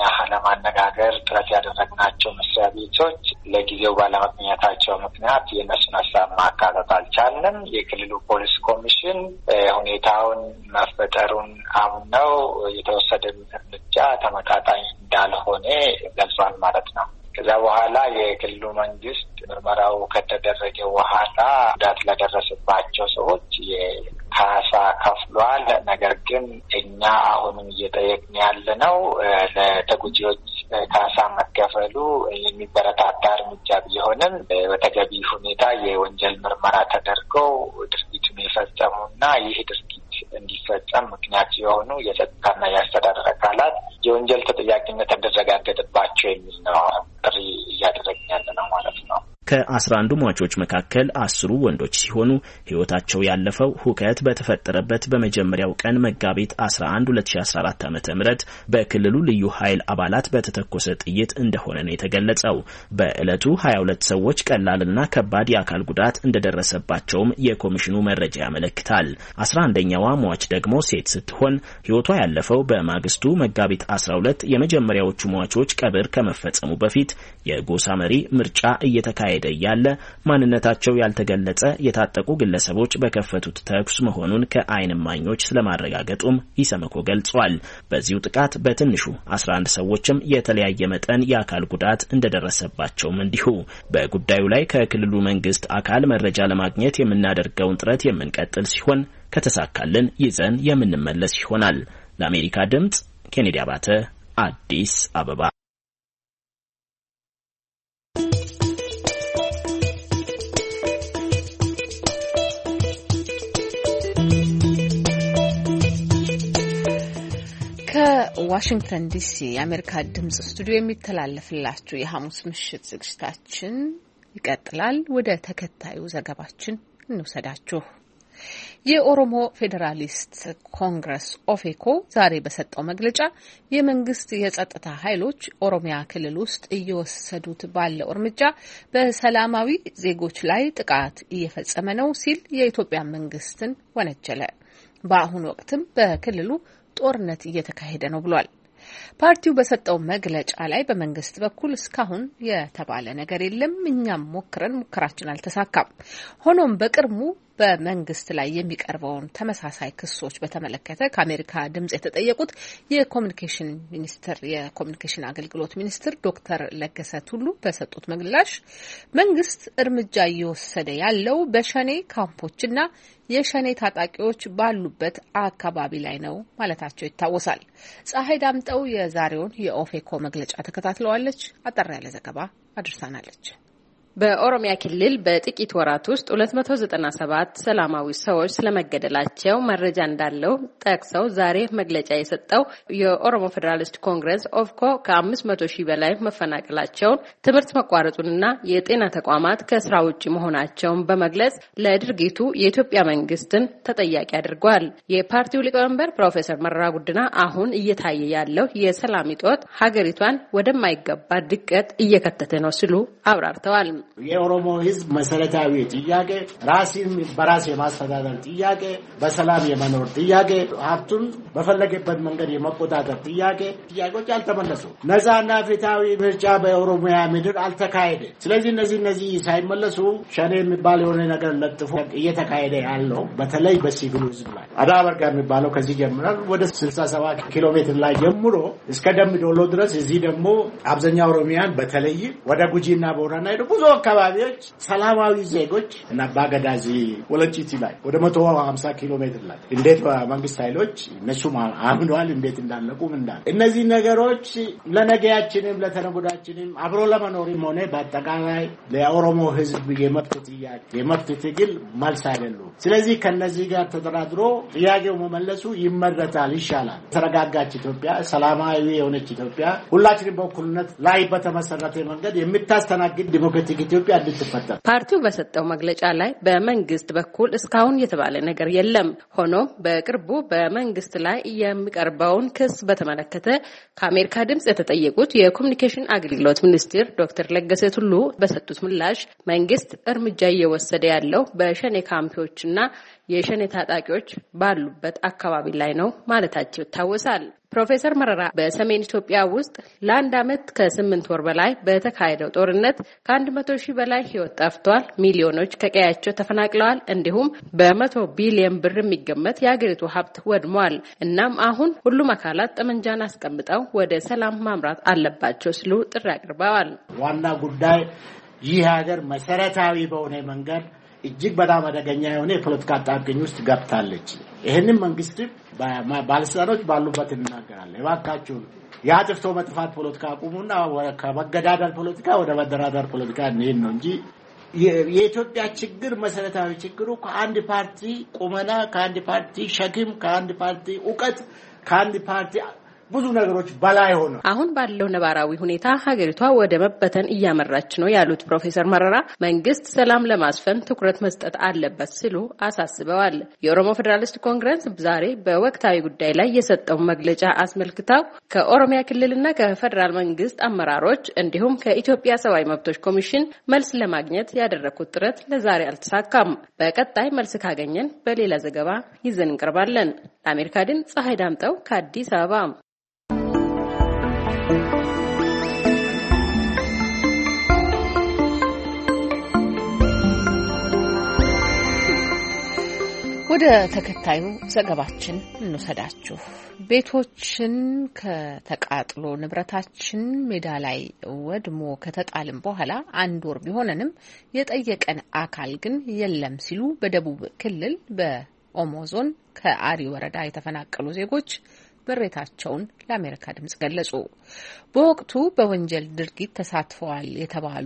ለማነጋገር ጥረት ያደረግናቸው መስሪያ ቤቶች ለጊዜው ባለመገኘታቸው ምክንያት የነሱን ሀሳብ ማካተት አልቻልንም። የክልሉ ፖሊስ ኮሚሽን ሁኔታውን መፈጠሩን አምነው የተወሰደ እርምጃ ተመጣጣኝ እንዳልሆነ ገልጿል ማለት ነው። ከዛ በኋላ የክልሉ መንግስት ምርመራው ከተደረገ በኋላ ጉዳት ለደረሰባቸው ሰዎች የካሳ ከፍሏል። ነገር ግን እኛ አሁንም እየጠየቅን ያለነው ለተጎጂዎች ካሳ መከፈሉ የሚበረታታ እርምጃ ቢሆንም በተገቢ ሁኔታ የወንጀል ምርመራ ተደርገው ድርጊቱን የፈጸሙና ይህ ድርጊት እንዲፈጸም ምክንያት የሆኑ የጸጥታና የአስተዳደር አካላት የወንጀል ተጠያቂነት እንዲረጋገጥባቸው የሚል ነው ጥሪ እያደረግን ያለ ነው ማለት ነው። ከአስራ አንዱ ሟቾች መካከል አስሩ ወንዶች ሲሆኑ ሕይወታቸው ያለፈው ሁከት በተፈጠረበት በመጀመሪያው ቀን መጋቢት አስራ አንድ ሁለት ሺህ አስራ አራት ዓመተ ምህረት በክልሉ ልዩ ኃይል አባላት በተተኮሰ ጥይት እንደሆነ ነው የተገለጸው። በዕለቱ ሀያ ሁለት ሰዎች ቀላልና ከባድ የአካል ጉዳት እንደደረሰባቸውም የኮሚሽኑ መረጃ ያመለክታል። አስራ አንደኛዋ ሟች ደግሞ ሴት ስትሆን ሕይወቷ ያለፈው በማግስቱ መጋቢት አስራ ሁለት የመጀመሪያዎቹ ሟቾች ቀብር ከመፈጸሙ በፊት የጎሳ መሪ ምርጫ እየተካሄደ ያለ ማንነታቸው ያልተገለጸ የታጠቁ ግለሰቦች በከፈቱት ተኩስ መሆኑን ከዓይን እማኞች ስለማረጋገጡም ኢሰመኮ ገልጿል። በዚሁ ጥቃት በትንሹ አስራ አንድ ሰዎችም የተለያየ መጠን የአካል ጉዳት እንደደረሰባቸውም እንዲሁ። በጉዳዩ ላይ ከክልሉ መንግስት አካል መረጃ ለማግኘት የምናደርገውን ጥረት የምንቀጥል ሲሆን ከተሳካልን ይዘን የምንመለስ ይሆናል። ለአሜሪካ ድምጽ ኬኔዲ አባተ አዲስ አበባ። ከዋሽንግተን ዲሲ የአሜሪካ ድምጽ ስቱዲዮ የሚተላለፍላችሁ የሐሙስ ምሽት ዝግጅታችን ይቀጥላል። ወደ ተከታዩ ዘገባችን እንውሰዳችሁ። የኦሮሞ ፌዴራሊስት ኮንግረስ ኦፌኮ ዛሬ በሰጠው መግለጫ የመንግስት የጸጥታ ኃይሎች ኦሮሚያ ክልል ውስጥ እየወሰዱት ባለው እርምጃ በሰላማዊ ዜጎች ላይ ጥቃት እየፈጸመ ነው ሲል የኢትዮጵያ መንግስትን ወነጀለ። በአሁኑ ወቅትም በክልሉ ጦርነት እየተካሄደ ነው ብሏል። ፓርቲው በሰጠው መግለጫ ላይ በመንግስት በኩል እስካሁን የተባለ ነገር የለም፣ እኛም ሞክረን ሙከራችን አልተሳካም። ሆኖም በቅርቡ በመንግስት ላይ የሚቀርበውን ተመሳሳይ ክሶች በተመለከተ ከአሜሪካ ድምጽ የተጠየቁት የኮሚኒኬሽን ሚኒስትር የኮሚኒኬሽን አገልግሎት ሚኒስትር ዶክተር ለገሰ ቱሉ በሰጡት ምላሽ መንግስት እርምጃ እየወሰደ ያለው በሸኔ ካምፖችና የሸኔ ታጣቂዎች ባሉበት አካባቢ ላይ ነው ማለታቸው ይታወሳል። ፀሐይ ዳምጠው የዛሬውን የኦፌኮ መግለጫ ተከታትለዋለች። አጠር ያለ ዘገባ አድርሳናለች። በኦሮሚያ ክልል በጥቂት ወራት ውስጥ ሁለት መቶ ዘጠና ሰባት ሰላማዊ ሰዎች ስለመገደላቸው መረጃ እንዳለው ጠቅሰው ዛሬ መግለጫ የሰጠው የኦሮሞ ፌዴራሊስት ኮንግረስ ኦፌኮ ከአምስት መቶ ሺህ በላይ መፈናቀላቸውን፣ ትምህርት መቋረጡንና የጤና ተቋማት ከስራ ውጭ መሆናቸውን በመግለጽ ለድርጊቱ የኢትዮጵያ መንግስትን ተጠያቂ አድርጓል። የፓርቲው ሊቀመንበር ፕሮፌሰር መረራ ጉዲና አሁን እየታየ ያለው የሰላም እጦት ሀገሪቷን ወደማይገባ ድቀት እየከተተ ነው ሲሉ አብራርተዋል። የኦሮሞ ህዝብ መሰረታዊ ጥያቄ ራስን በራስ የማስተዳደር ጥያቄ፣ በሰላም የመኖር ጥያቄ፣ ሀብቱን በፈለገበት መንገድ የመቆጣጠር ጥያቄ ጥያቄዎች አልተመለሱ። ነፃና ፍትሃዊ ምርጫ በኦሮሚያ ምድር አልተካሄደ። ስለዚህ እነዚህ እነዚህ ሳይመለሱ ሸኔ የሚባል የሆነ ነገር ለጥፎ እየተካሄደ ያለው በተለይ በሲቪሉ ህዝብ ላይ አዳበርጋ የሚባለው ከዚህ ጀምራል ወደ ስልሳ ሰባት ኪሎ ሜትር ላይ ጀምሮ እስከ ደምቢ ዶሎ ድረስ፣ እዚህ ደግሞ አብዛኛው ኦሮሚያን በተለይ ወደ ጉጂና ቦረና ሄዱ ብዙ አካባቢዎች ሰላማዊ ዜጎች እና ባገዳዚ ወለንጪቲ ላይ ወደ መቶ ሀምሳ ኪሎ ሜትር ላይ እንዴት በመንግስት ኃይሎች እነሱ አምነዋል እንዴት እንዳለቁ እንዳለ እነዚህ ነገሮች ለነገያችንም ለተነጎዳችንም አብሮ ለመኖርም ሆነ በአጠቃላይ ለኦሮሞ ህዝብ የመብት ጥያቄ የመብት ትግል መልስ አይደሉም። ስለዚህ ከነዚህ ጋር ተደራድሮ ጥያቄው መመለሱ ይመረጣል፣ ይሻላል። ተረጋጋች ኢትዮጵያ፣ ሰላማዊ የሆነች ኢትዮጵያ፣ ሁላችንም በእኩልነት ላይ በተመሰረተ መንገድ የምታስተናግድ ዲሞክራቲክ ኢትዮጵያ እንድትፈጠር ፓርቲው በሰጠው መግለጫ ላይ በመንግስት በኩል እስካሁን የተባለ ነገር የለም። ሆኖም በቅርቡ በመንግስት ላይ የሚቀርበውን ክስ በተመለከተ ከአሜሪካ ድምጽ የተጠየቁት የኮሚኒኬሽን አገልግሎት ሚኒስትር ዶክተር ለገሰ ቱሉ በሰጡት ምላሽ መንግስት እርምጃ እየወሰደ ያለው በሸኔ ካምፖችና የሸኔ ታጣቂዎች ባሉበት አካባቢ ላይ ነው ማለታቸው ይታወሳል። ፕሮፌሰር መረራ በሰሜን ኢትዮጵያ ውስጥ ለአንድ ዓመት ከስምንት ወር በላይ በተካሄደው ጦርነት ከአንድ መቶ ሺህ በላይ ህይወት ጠፍቷል፣ ሚሊዮኖች ከቀያቸው ተፈናቅለዋል፣ እንዲሁም በመቶ ቢሊዮን ብር የሚገመት የሀገሪቱ ሀብት ወድሟል። እናም አሁን ሁሉም አካላት ጠመንጃን አስቀምጠው ወደ ሰላም ማምራት አለባቸው ሲሉ ጥሪ አቅርበዋል። ዋና ጉዳይ ይህ ሀገር መሰረታዊ በሆነ መንገድ እጅግ በጣም አደገኛ የሆነ የፖለቲካ አጣብቂኝ ውስጥ ገብታለች። ይሄንን መንግስት ባለስልጣኖች ባሉበት እናገራለን። እባካችሁ ያጥፍቶ መጥፋት ፖለቲካ አቁሙና ከመገዳደል ፖለቲካ ወደ መደራደር ፖለቲካ እንሂድ ነው እንጂ የኢትዮጵያ ችግር መሰረታዊ ችግሩ ከአንድ ፓርቲ ቁመና፣ ከአንድ ፓርቲ ሸክም፣ ከአንድ ፓርቲ ዕውቀት፣ ከአንድ ፓርቲ ብዙ ነገሮች በላይ ሆነ። አሁን ባለው ነባራዊ ሁኔታ ሀገሪቷ ወደ መበተን እያመራች ነው ያሉት ፕሮፌሰር መረራ መንግስት ሰላም ለማስፈን ትኩረት መስጠት አለበት ሲሉ አሳስበዋል። የኦሮሞ ፌዴራሊስት ኮንግረስ ዛሬ በወቅታዊ ጉዳይ ላይ የሰጠው መግለጫ አስመልክተው ከኦሮሚያ ክልልና ከፌዴራል መንግስት አመራሮች እንዲሁም ከኢትዮጵያ ሰብአዊ መብቶች ኮሚሽን መልስ ለማግኘት ያደረኩት ጥረት ለዛሬ አልተሳካም። በቀጣይ መልስ ካገኘን በሌላ ዘገባ ይዘን እንቀርባለን። ለአሜሪካ ድምፅ ፀሐይ ዳምጠው ከአዲስ አበባ። ወደ ተከታዩ ዘገባችን እንወሰዳችሁ። ቤቶችን ከተቃጥሎ ንብረታችን ሜዳ ላይ ወድሞ ከተጣልም በኋላ አንድ ወር ቢሆነንም የጠየቀን አካል ግን የለም ሲሉ በደቡብ ክልል በኦሞ ዞን ከአሪ ወረዳ የተፈናቀሉ ዜጎች በሬታቸውን ለአሜሪካ ድምጽ ገለጹ። በወቅቱ በወንጀል ድርጊት ተሳትፈዋል የተባሉ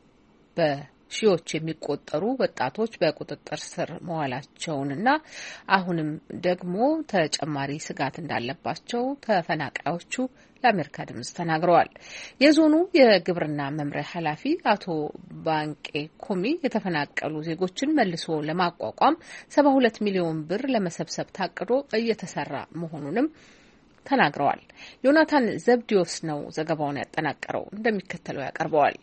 በ ሺዎች የሚቆጠሩ ወጣቶች በቁጥጥር ስር መዋላቸውንና አሁንም ደግሞ ተጨማሪ ስጋት እንዳለባቸው ተፈናቃዮቹ ለአሜሪካ ድምጽ ተናግረዋል። የዞኑ የግብርና መምሪያ ኃላፊ አቶ ባንቄ ኮሚ የተፈናቀሉ ዜጎችን መልሶ ለማቋቋም ሰባ ሁለት ሚሊዮን ብር ለመሰብሰብ ታቅዶ እየተሰራ መሆኑንም ተናግረዋል። ዮናታን ዘብዲዮስ ነው ዘገባውን ያጠናቀረው፣ እንደሚከተለው ያቀርበዋል።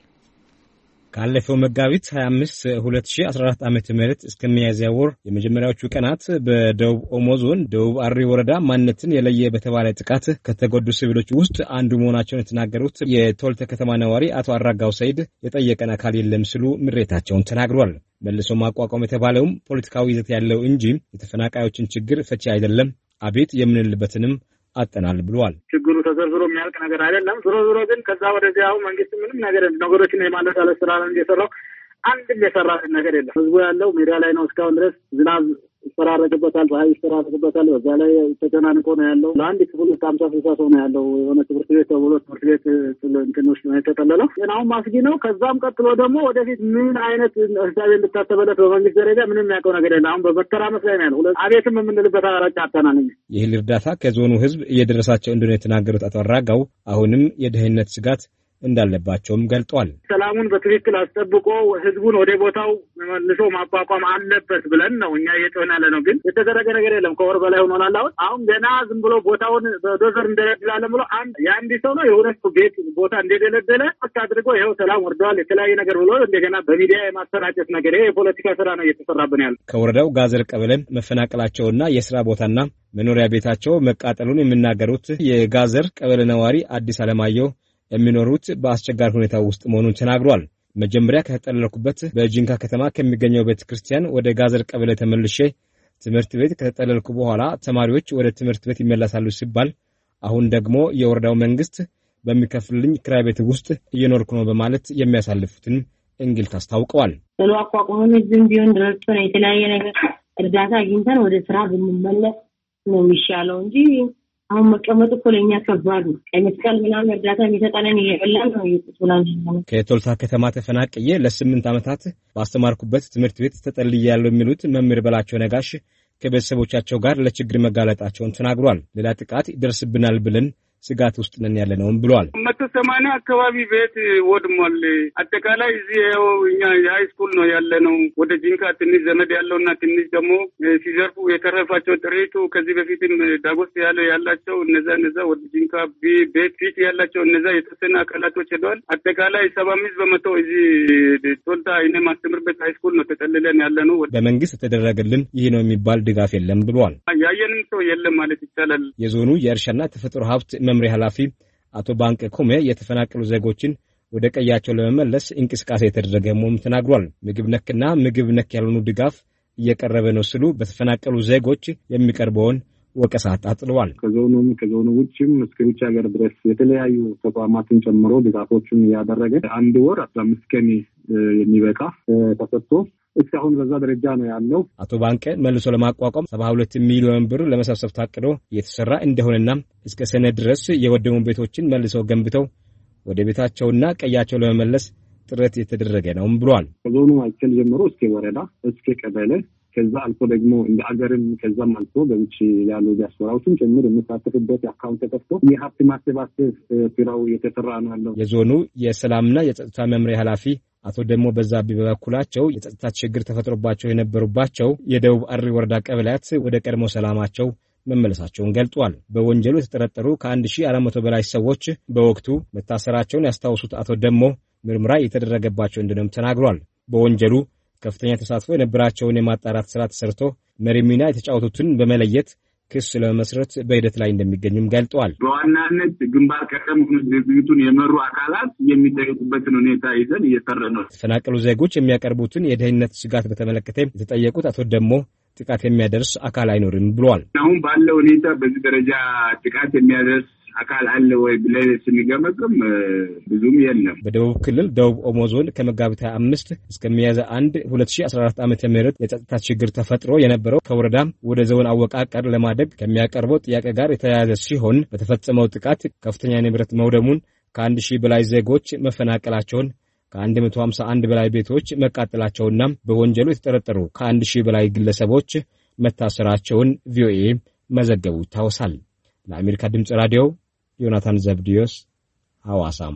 ካለፈው መጋቢት ሀያ አምስት ሁለት ሺህ አስራ አራት ዓመተ ምህረት እስከ ሚያዝያ ወር የመጀመሪያዎቹ ቀናት በደቡብ ኦሞ ዞን ደቡብ አሪ ወረዳ ማንነትን የለየ በተባለ ጥቃት ከተጎዱ ሲቪሎች ውስጥ አንዱ መሆናቸውን የተናገሩት የቶልተ ከተማ ነዋሪ አቶ አራጋው ሰይድ የጠየቀን አካል የለም ሲሉ ምሬታቸውን ተናግሯል። መልሶ ማቋቋም የተባለውም ፖለቲካዊ ይዘት ያለው እንጂ የተፈናቃዮችን ችግር ፈቺ አይደለም፣ አቤት የምንልበትንም አጠናል ብሏል። ችግሩ ተዘርዝሮ የሚያልቅ ነገር አይደለም። ዞሮ ዞሮ ግን ከዛ ወደዚህ አሁን መንግስት ምንም ነገር ነገሮችን የማለት አለ ስራ ነው እየሰራው አንድም የሰራ ነገር የለም። ህዝቡ ያለው ሜዳ ላይ ነው። እስካሁን ድረስ ዝናብ ይፈራረቅበታል፣ ፀሐይ ይፈራረቅበታል። በዛ ላይ ተጨናንቆ ነው ያለው። ለአንድ ክፍል ውስጥ አምሳ ስልሳ ሰው ነው ያለው። የሆነ ትምህርት ቤት ተብሎ ትምህርት ቤት እንትኖች ነው የተጠለለው። ጤናውን ማስጊ ነው። ከዛም ቀጥሎ ደግሞ ወደፊት ምን አይነት ህሳቤ እንድታተበለት በመንግስት ደረጃ ምንም የሚያውቀው ነገር የለም። አሁን በመተራመስ ላይ ነው ያለው። አቤትም የምንልበት አራጭ አጣናል። ይህ እርዳታ ከዞኑ ህዝብ እየደረሳቸው እንደሆነ የተናገሩት አቶ አራጋው አሁንም የደህንነት ስጋት እንዳለባቸውም ገልጧል። ሰላሙን በትክክል አስጠብቆ ህዝቡን ወደ ቦታው መልሶ ማቋቋም አለበት ብለን ነው እኛ እየጮህን ያለ ነው። ግን የተደረገ ነገር የለም። ከወር በላይ ሆኖናል። አሁን አሁን ገና ዝም ብሎ ቦታውን በዶዘር እንደለድላለን ብሎ አንድ የአንድ ሰው ነው የሁለት ቤት ቦታ እንደደለደለ ቁጭ አድርጎ ይኸው ሰላም ወርደዋል የተለያየ ነገር ብሎ እንደገና በሚዲያ የማሰራጨት ነገር ይሄ የፖለቲካ ስራ ነው እየተሰራብን ያለ። ከወረዳው ጋዘር ቀበሌ መፈናቀላቸውና የስራ ቦታና መኖሪያ ቤታቸው መቃጠሉን የሚናገሩት የጋዘር ቀበሌ ነዋሪ አዲስ አለማየሁ የሚኖሩት በአስቸጋሪ ሁኔታ ውስጥ መሆኑን ተናግሯል። መጀመሪያ ከተጠለልኩበት በጂንካ ከተማ ከሚገኘው ቤተክርስቲያን ወደ ጋዘር ቀበሌ ተመልሼ ትምህርት ቤት ከተጠለልኩ በኋላ ተማሪዎች ወደ ትምህርት ቤት ይመለሳሉ ሲባል አሁን ደግሞ የወረዳው መንግስት በሚከፍልልኝ ክራይ ቤት ውስጥ እየኖርኩ ነው በማለት የሚያሳልፉትን እንግልት አስታውቀዋል። ቶሎ አቋቁመን ዝም ቢሆን ድረስ ነው የተለያየ ነገር እርዳታ አግኝተን ወደ ስራ ብንመለስ ነው የሚሻለው እንጂ አሁን መቀመጡ እኮ ለኛ ከባድ ነው። ከመስቀል ምናምን እርዳታ የሚሰጠንን እየበላን ነው እየተሰላን ነው። ከቶልታ ከተማ ተፈናቅዬ ለስምንት ዓመታት ባስተማርኩበት ትምህርት ቤት ተጠልያለሁ የሚሉት መምህር በላቸው ነጋሽ ከቤተሰቦቻቸው ጋር ለችግር መጋለጣቸውን ተናግሯል። ሌላ ጥቃት ይደርስብናል ብለን ስጋት ውስጥ ነን ያለነውም ብሏል። መቶ ሰማንያ አካባቢ ቤት ወድሟል። አጠቃላይ እዚህ እኛ የሃይ ስኩል ነው ያለነው። ወደ ጂንካ ትንሽ ዘመድ ያለውና ትንሽ ደግሞ ሲዘርፉ የተረፋቸው ጥሪቱ ከዚህ በፊትም ዳጎስ ያለው ያላቸው እነዛ እነዛ ወደ ጂንካ ቤት ፊት ያላቸው እነዛ የተወሰነ አካላቶች ሄደዋል። አጠቃላይ ሰባ አምስት በመቶ እዚህ ቶልታ እኔ ማስተምርበት ሃይ ስኩል ነው ተጠልለን ያለነው። በመንግስት የተደረገልን ይህ ነው የሚባል ድጋፍ የለም ብሏል። ያየ ያየንም ሰው የለም ማለት ይቻላል። የዞኑ የእርሻና ተፈጥሮ ሀብት መምሪያ ኃላፊ አቶ ባንቀ ኮሜ የተፈናቀሉ ዜጎችን ወደ ቀያቸው ለመመለስ እንቅስቃሴ የተደረገ መሆኑን ተናግሯል። ምግብ ነክና ምግብ ነክ ያልሆኑ ድጋፍ እየቀረበ ነው ሲሉ በተፈናቀሉ ዜጎች የሚቀርበውን ወቀሳት አጥለዋል። ከዞኑም ከዞኑ ውጭም እስከ ውጭ ሀገር ድረስ የተለያዩ ተቋማትን ጨምሮ ድጋፎችን ያደረገ አንድ ወር አስራ አምስት ቀን የሚበቃ ተሰጥቶ እስካሁን በዛ ደረጃ ነው ያለው። አቶ ባንቀ መልሶ ለማቋቋም ሰባ ሁለት ሚሊዮን ብር ለመሰብሰብ ታቅዶ እየተሰራ እንደሆነና እስከ ሰኔ ድረስ የወደሙ ቤቶችን መልሰው ገንብተው ወደ ቤታቸውና ቀያቸው ለመመለስ ጥረት የተደረገ ነው ብሏል። ከዞኑ ማዕከል ጀምሮ እስከ ወረዳ እስከ ቀበሌ ከዛ አልፎ ደግሞ እንደ አገርም ከዛም አልፎ በውጭ ያሉ ዲያስፖራዎችን ጭምር የሚሳተፉበት አካውንት ተከፍቶ የሀብት ማሰባሰብ ስራው የተሰራ ነው ያለው። የዞኑ የሰላምና የጸጥታ መምሪያ ኃላፊ አቶ ደሞ በዛቢ በበኩላቸው የጸጥታ ችግር ተፈጥሮባቸው የነበሩባቸው የደቡብ አሪ ወረዳ ቀበሌያት ወደ ቀድሞ ሰላማቸው መመለሳቸውን ገልጧል። በወንጀሉ የተጠረጠሩ ከአንድ ሺህ አራት መቶ በላይ ሰዎች በወቅቱ መታሰራቸውን ያስታውሱት አቶ ደሞ ምርመራ የተደረገባቸው እንደሆነም ተናግሯል። በወንጀሉ ከፍተኛ ተሳትፎ የነበራቸውን የማጣራት ስራ ተሰርቶ መሪ ሚና የተጫወቱትን በመለየት ክስ ለመስረት በሂደት ላይ እንደሚገኙም ገልጧል። በዋናነት ግንባር ቀደም ድርጊቱን የመሩ አካላት የሚጠየቁበትን ሁኔታ ይዘን እየሰራን ነው። ተፈናቀሉ ዜጎች የሚያቀርቡትን የደህንነት ስጋት በተመለከተ የተጠየቁት አቶ ደሞ ጥቃት የሚያደርስ አካል አይኖርም ብሏል። አሁን ባለው ሁኔታ በዚህ ደረጃ ጥቃት የሚያደርስ አካል አለ ወይ ብለን ስንገመግም ብዙም የለም። በደቡብ ክልል ደቡብ ኦሞ ዞን ከመጋቢት ሃያ አምስት እስከ ሚያዝያ አንድ ሁለት ሺህ አስራ አራት ዓመተ ምህረት የጸጥታ ችግር ተፈጥሮ የነበረው ከወረዳ ወደ ዞን አወቃቀር ለማደግ ከሚያቀርበው ጥያቄ ጋር የተያያዘ ሲሆን በተፈጸመው ጥቃት ከፍተኛ ንብረት መውደሙን፣ ከአንድ ሺህ በላይ ዜጎች መፈናቀላቸውን፣ ከአንድ መቶ ሃምሳ አንድ በላይ ቤቶች መቃጠላቸውና በወንጀሉ የተጠረጠሩ ከአንድ ሺህ በላይ ግለሰቦች መታሰራቸውን ቪኦኤ መዘገቡ ይታወሳል። ለአሜሪካ ድምጽ ራዲዮ ዮናታን ዘብዲዮስ ሐዋሳም።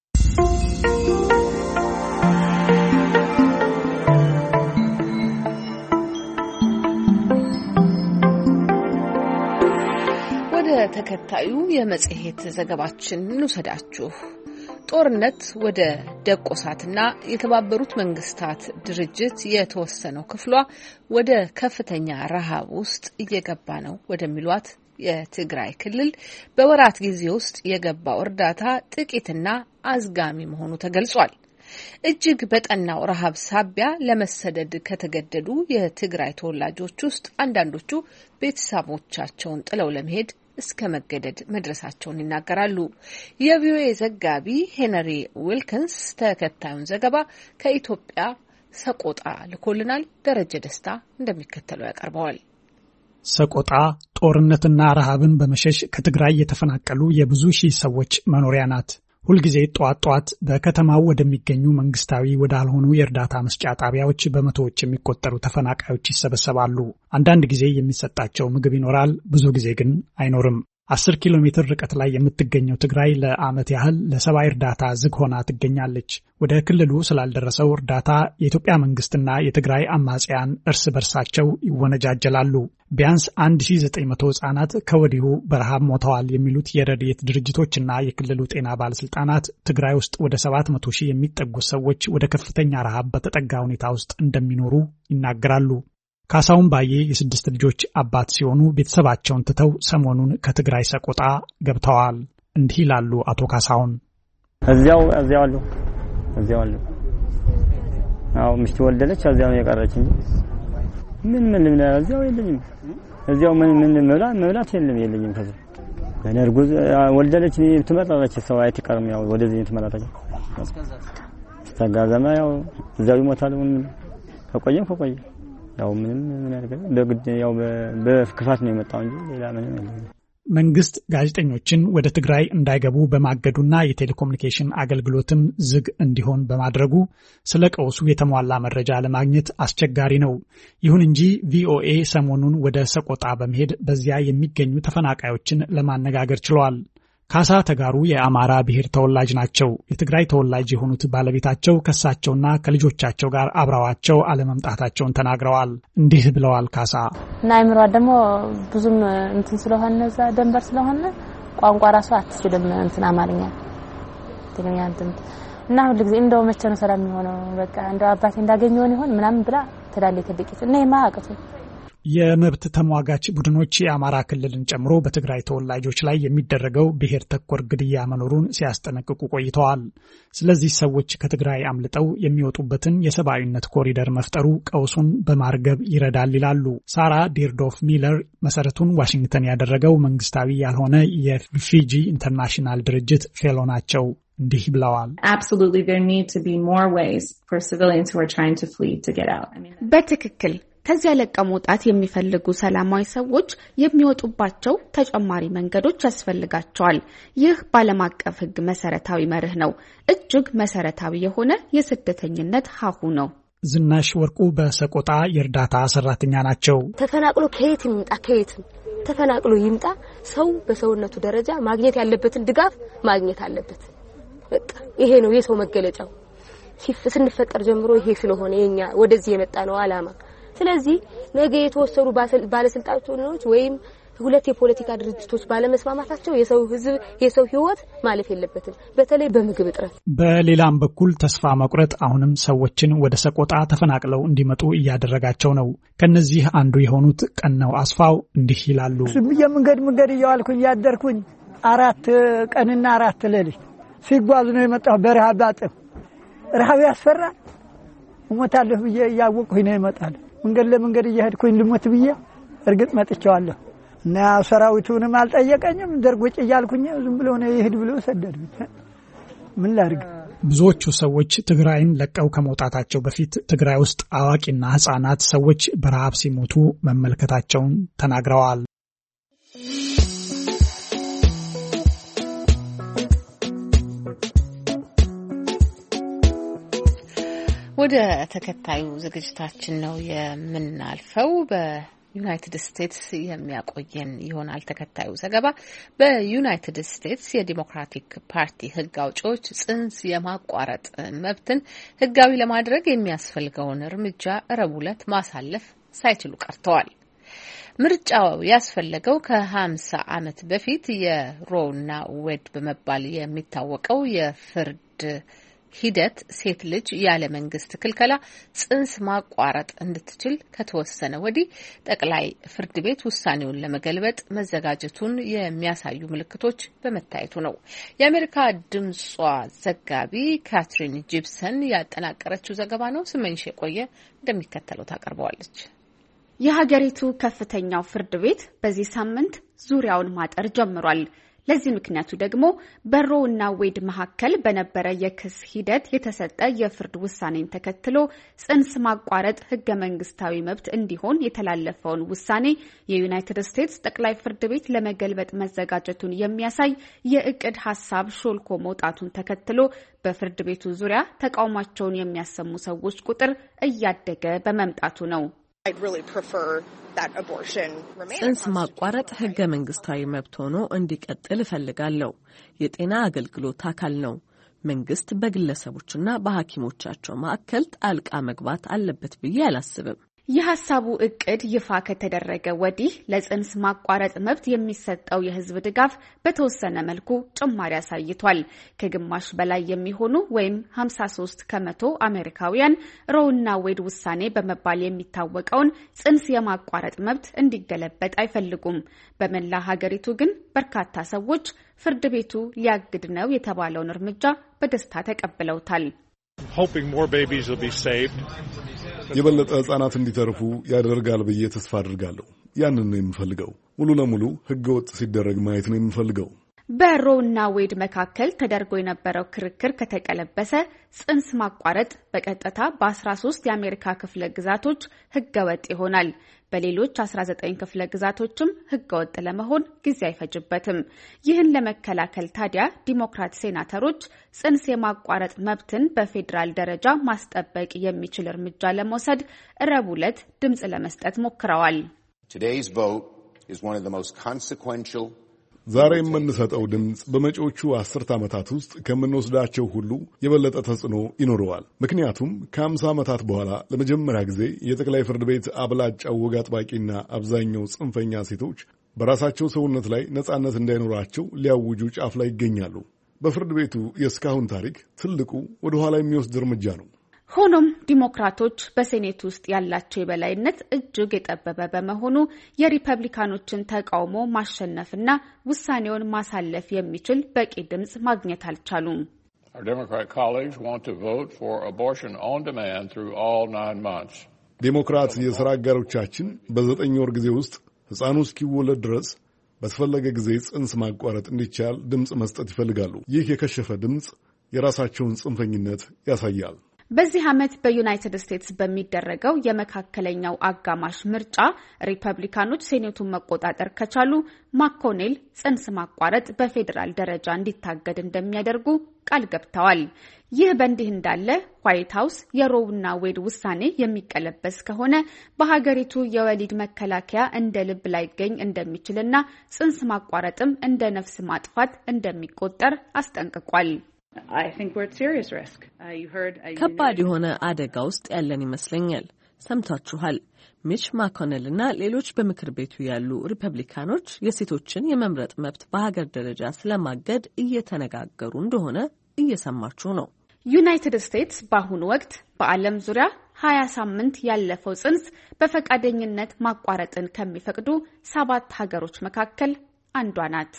ወደ ተከታዩ የመጽሔት ዘገባችን እንውሰዳችሁ። ጦርነት ወደ ደቆሳትና የተባበሩት መንግስታት ድርጅት የተወሰነው ክፍሏ ወደ ከፍተኛ ረሃብ ውስጥ እየገባ ነው ወደሚሏት የትግራይ ክልል በወራት ጊዜ ውስጥ የገባው እርዳታ ጥቂትና አዝጋሚ መሆኑ ተገልጿል። እጅግ በጠናው ረሃብ ሳቢያ ለመሰደድ ከተገደዱ የትግራይ ተወላጆች ውስጥ አንዳንዶቹ ቤተሰቦቻቸውን ጥለው ለመሄድ እስከ መገደድ መድረሳቸውን ይናገራሉ። የቪኦኤ ዘጋቢ ሄነሪ ዊልኪንስ ተከታዩን ዘገባ ከኢትዮጵያ ሰቆጣ ልኮልናል። ደረጀ ደስታ እንደሚከተለው ያቀርበዋል። ሰቆጣ ጦርነትና ረሃብን በመሸሽ ከትግራይ የተፈናቀሉ የብዙ ሺህ ሰዎች መኖሪያ ናት። ሁልጊዜ ጧት ጧት በከተማው ወደሚገኙ መንግስታዊ ወዳልሆኑ የእርዳታ መስጫ ጣቢያዎች በመቶዎች የሚቆጠሩ ተፈናቃዮች ይሰበሰባሉ። አንዳንድ ጊዜ የሚሰጣቸው ምግብ ይኖራል፣ ብዙ ጊዜ ግን አይኖርም። አስር ኪሎ ሜትር ርቀት ላይ የምትገኘው ትግራይ ለዓመት ያህል ለሰብአዊ እርዳታ ዝግ ሆና ትገኛለች። ወደ ክልሉ ስላልደረሰው እርዳታ የኢትዮጵያ መንግስትና የትግራይ አማጽያን እርስ በርሳቸው ይወነጃጀላሉ። ቢያንስ አንድ ሺህ ዘጠኝ መቶ ህጻናት ከወዲሁ በረሃብ ሞተዋል የሚሉት የረድኤት ድርጅቶችና የክልሉ ጤና ባለስልጣናት ትግራይ ውስጥ ወደ ሰባት መቶ ሺህ የሚጠጉ ሰዎች ወደ ከፍተኛ ረሃብ በተጠጋ ሁኔታ ውስጥ እንደሚኖሩ ይናገራሉ። ካሳሁን ባዬ የስድስት ልጆች አባት ሲሆኑ ቤተሰባቸውን ትተው ሰሞኑን ከትግራይ ሰቆጣ ገብተዋል። እንዲህ ይላሉ አቶ ካሳሁን። እዚያው እዚያው አሉ እዚያው አሉ አው ምሽት ወልደለች እዚያው ነው የቀረች እንጂ ምን ምን ምን እዚያው የለኝም። እዚያው ምን ምን መብላት መብላት የለም የለኝም። ከዚህ በነርጉዝ ወልደለች ትመጣለች ሰው አይተቀርም ያው ወደዚህ ትመጣለች። ተጋዘማ ያው እዚያው ይሞታል። ምን ከቆየም ከቆየ ያው ምንም ምን ያደርጋል በግድ ያው በክፋት ነው የመጣው እንጂ ሌላ ምንም አይደለም። መንግስት ጋዜጠኞችን ወደ ትግራይ እንዳይገቡ በማገዱና የቴሌኮሙኒኬሽን አገልግሎትም ዝግ እንዲሆን በማድረጉ ስለ ቀውሱ የተሟላ መረጃ ለማግኘት አስቸጋሪ ነው። ይሁን እንጂ ቪኦኤ ሰሞኑን ወደ ሰቆጣ በመሄድ በዚያ የሚገኙ ተፈናቃዮችን ለማነጋገር ችሏል። ካሳ ተጋሩ የአማራ ብሔር ተወላጅ ናቸው። የትግራይ ተወላጅ የሆኑት ባለቤታቸው ከሳቸውና ከልጆቻቸው ጋር አብረዋቸው አለመምጣታቸውን ተናግረዋል። እንዲህ ብለዋል ካሳ። እና አይምሯ ደግሞ ብዙም እንትን ስለሆነ እዛ ደንበር ስለሆነ ቋንቋ ራሱ አትችልም እንትን አማርኛ ትግርኛ እንትን እና ሁሉ ጊዜ እንደው መቼ ነው ሰላም የሚሆነው በቃ እንደው አባቴ እንዳገኘው ይሆን ምናምን ብላ ትላለች። ትልቂት እና የማያውቁት የመብት ተሟጋች ቡድኖች የአማራ ክልልን ጨምሮ በትግራይ ተወላጆች ላይ የሚደረገው ብሔር ተኮር ግድያ መኖሩን ሲያስጠነቅቁ ቆይተዋል። ስለዚህ ሰዎች ከትግራይ አምልጠው የሚወጡበትን የሰብአዊነት ኮሪደር መፍጠሩ ቀውሱን በማርገብ ይረዳል ይላሉ። ሳራ ዲርዶፍ ሚለር መሰረቱን ዋሽንግተን ያደረገው መንግስታዊ ያልሆነ የፊጂ ኢንተርናሽናል ድርጅት ፌሎ ናቸው። እንዲህ ብለዋል። Absolutely there need to be more ways for civilians who are trying to flee to get out. በትክክል ከዚያ ለቀው መውጣት የሚፈልጉ ሰላማዊ ሰዎች የሚወጡባቸው ተጨማሪ መንገዶች ያስፈልጋቸዋል። ይህ በዓለም አቀፍ ሕግ መሰረታዊ መርህ ነው። እጅግ መሰረታዊ የሆነ የስደተኝነት ሀሁ ነው። ዝናሽ ወርቁ በሰቆጣ የእርዳታ ሰራተኛ ናቸው። ተፈናቅሎ ከየት ይምጣ ከየት ተፈናቅሎ ይምጣ ሰው በሰውነቱ ደረጃ ማግኘት ያለበትን ድጋፍ ማግኘት አለበት። በቃ ይሄ ነው የሰው መገለጫው። ስንፈጠር ጀምሮ ይሄ ስለሆነ የኛ ወደዚህ የመጣ ነው አላማ። ስለዚህ ነገ የተወሰኑ ባለስልጣኖች ወይም ሁለት የፖለቲካ ድርጅቶች ባለመስማማታቸው የሰው ህዝብ የሰው ህይወት ማለፍ የለበትም፣ በተለይ በምግብ እጥረት። በሌላም በኩል ተስፋ መቁረጥ አሁንም ሰዎችን ወደ ሰቆጣ ተፈናቅለው እንዲመጡ እያደረጋቸው ነው። ከነዚህ አንዱ የሆኑት ቀነው አስፋው እንዲህ ይላሉ። መንገድ መንገድ እያልኩኝ ያደርኩኝ አራት ቀንና አራት ሌሊት ሲጓዝ ነው የመጣው። በረሃብ ባጥም ረሃብ ያስፈራ ሞታለሁ ብዬ ያወቅኩኝ ነው የመጣው። መንገድ ለመንገድ እየሄድኩኝ ልሞት ብዬ እርግጥ መጥቻለሁ እና ሰራዊቱንም አልጠየቀኝም። ደርጎጭ እያልኩኝ ዝም ብሎ ነው ይሄድ ብሎ ሰደዱኝ። ምን ላድርግ? ብዙዎቹ ሰዎች ትግራይን ለቀው ከመውጣታቸው በፊት ትግራይ ውስጥ አዋቂና ህፃናት ሰዎች በረሃብ ሲሞቱ መመልከታቸውን ተናግረዋል። ወደ ተከታዩ ዝግጅታችን ነው የምናልፈው። በዩናይትድ ስቴትስ የሚያቆየን ይሆናል ተከታዩ ዘገባ። በዩናይትድ ስቴትስ የዲሞክራቲክ ፓርቲ ህግ አውጪዎች ጽንስ የማቋረጥ መብትን ህጋዊ ለማድረግ የሚያስፈልገውን እርምጃ ረቡዕ ዕለት ማሳለፍ ሳይችሉ ቀርተዋል። ምርጫው ያስፈለገው ከሀምሳ ዓመት በፊት የሮና ዌድ በመባል የሚታወቀው የፍርድ ሂደት ሴት ልጅ ያለ መንግስት ክልከላ ጽንስ ማቋረጥ እንድትችል ከተወሰነ ወዲህ ጠቅላይ ፍርድ ቤት ውሳኔውን ለመገልበጥ መዘጋጀቱን የሚያሳዩ ምልክቶች በመታየቱ ነው። የአሜሪካ ድምጿ ዘጋቢ ካትሪን ጂፕሰን ያጠናቀረችው ዘገባ ነው። ስመኝሽ የቆየ እንደሚከተለው ታቀርበዋለች። የሀገሪቱ ከፍተኛው ፍርድ ቤት በዚህ ሳምንት ዙሪያውን ማጠር ጀምሯል። ለዚህ ምክንያቱ ደግሞ በሮ እና ዌድ መካከል በነበረ የክስ ሂደት የተሰጠ የፍርድ ውሳኔን ተከትሎ ጽንስ ማቋረጥ ህገ መንግስታዊ መብት እንዲሆን የተላለፈውን ውሳኔ የዩናይትድ ስቴትስ ጠቅላይ ፍርድ ቤት ለመገልበጥ መዘጋጀቱን የሚያሳይ የእቅድ ሀሳብ ሾልኮ መውጣቱን ተከትሎ በፍርድ ቤቱ ዙሪያ ተቃውሟቸውን የሚያሰሙ ሰዎች ቁጥር እያደገ በመምጣቱ ነው። ጽንስ ማቋረጥ ህገ መንግስታዊ መብት ሆኖ እንዲቀጥል እፈልጋለሁ። የጤና አገልግሎት አካል ነው። መንግስት በግለሰቦችና በሐኪሞቻቸው ማዕከል ጣልቃ መግባት አለበት ብዬ አላስብም። የሐሳቡ እቅድ ይፋ ከተደረገ ወዲህ ለጽንስ ማቋረጥ መብት የሚሰጠው የህዝብ ድጋፍ በተወሰነ መልኩ ጭማሪ አሳይቷል። ከግማሽ በላይ የሚሆኑ ወይም ሀምሳ ሶስት ከመቶ አሜሪካውያን ሮውና ዌድ ውሳኔ በመባል የሚታወቀውን ጽንስ የማቋረጥ መብት እንዲገለበጥ አይፈልጉም። በመላ ሀገሪቱ ግን በርካታ ሰዎች ፍርድ ቤቱ ሊያግድ ነው የተባለውን እርምጃ በደስታ ተቀብለውታል። የበለጠ ህጻናት እንዲተርፉ ያደርጋል ብዬ ተስፋ አድርጋለሁ። ያንን ነው የምፈልገው። ሙሉ ለሙሉ ህገወጥ ሲደረግ ማየት ነው የምፈልገው። በሮና ዌድ መካከል ተደርጎ የነበረው ክርክር ከተቀለበሰ ጽንስ ማቋረጥ በቀጥታ በአስራ ሶስት የአሜሪካ ክፍለ ግዛቶች ህገወጥ ይሆናል። በሌሎች አስራ ዘጠኝ ክፍለ ግዛቶችም ህገወጥ ለመሆን ጊዜ አይፈጅበትም። ይህን ለመከላከል ታዲያ ዲሞክራት ሴናተሮች ጽንስ የማቋረጥ መብትን በፌዴራል ደረጃ ማስጠበቅ የሚችል እርምጃ ለመውሰድ ረቡዕ ዕለት ድምጽ ለመስጠት ሞክረዋል። ዛሬ የምንሰጠው ድምፅ በመጪዎቹ አስርት ዓመታት ውስጥ ከምንወስዳቸው ሁሉ የበለጠ ተጽዕኖ ይኖረዋል። ምክንያቱም ከአምሳ ዓመታት በኋላ ለመጀመሪያ ጊዜ የጠቅላይ ፍርድ ቤት አብላጫው ወግ አጥባቂና አብዛኛው ጽንፈኛ ሴቶች በራሳቸው ሰውነት ላይ ነጻነት እንዳይኖራቸው ሊያውጁ ጫፍ ላይ ይገኛሉ። በፍርድ ቤቱ የእስካሁን ታሪክ ትልቁ ወደ ኋላ የሚወስድ እርምጃ ነው። ሆኖም ዲሞክራቶች በሴኔት ውስጥ ያላቸው የበላይነት እጅግ የጠበበ በመሆኑ የሪፐብሊካኖችን ተቃውሞ ማሸነፍና ውሳኔውን ማሳለፍ የሚችል በቂ ድምጽ ማግኘት አልቻሉም። Our Democrat colleagues want to vote for abortion on demand through all nine months. ዴሞክራት የሥራ አጋሮቻችን በዘጠኝ ወር ጊዜ ውስጥ ሕፃኑ እስኪወለድ ድረስ በተፈለገ ጊዜ ጽንስ ማቋረጥ እንዲቻል ድምጽ መስጠት ይፈልጋሉ። ይህ የከሸፈ ድምጽ የራሳቸውን ጽንፈኝነት ያሳያል። በዚህ ዓመት በዩናይትድ ስቴትስ በሚደረገው የመካከለኛው አጋማሽ ምርጫ ሪፐብሊካኖች ሴኔቱን መቆጣጠር ከቻሉ ማኮኔል ጽንስ ማቋረጥ በፌዴራል ደረጃ እንዲታገድ እንደሚያደርጉ ቃል ገብተዋል። ይህ በእንዲህ እንዳለ ዋይት ሀውስ የሮውና ዌድ ውሳኔ የሚቀለበስ ከሆነ በሀገሪቱ የወሊድ መከላከያ እንደ ልብ ላይገኝ እንደሚችልና ጽንስ ማቋረጥም እንደ ነፍስ ማጥፋት እንደሚቆጠር አስጠንቅቋል። ከባድ የሆነ አደጋ ውስጥ ያለን ይመስለኛል። ሰምታችኋል። ሚች ማኮኔል እና ሌሎች በምክር ቤቱ ያሉ ሪፐብሊካኖች የሴቶችን የመምረጥ መብት በሀገር ደረጃ ስለማገድ እየተነጋገሩ እንደሆነ እየሰማችሁ ነው። ዩናይትድ ስቴትስ በአሁኑ ወቅት በዓለም ዙሪያ ሀያ ሳምንት ያለፈው ጽንስ በፈቃደኝነት ማቋረጥን ከሚፈቅዱ ሰባት ሀገሮች መካከል አንዷ ናት።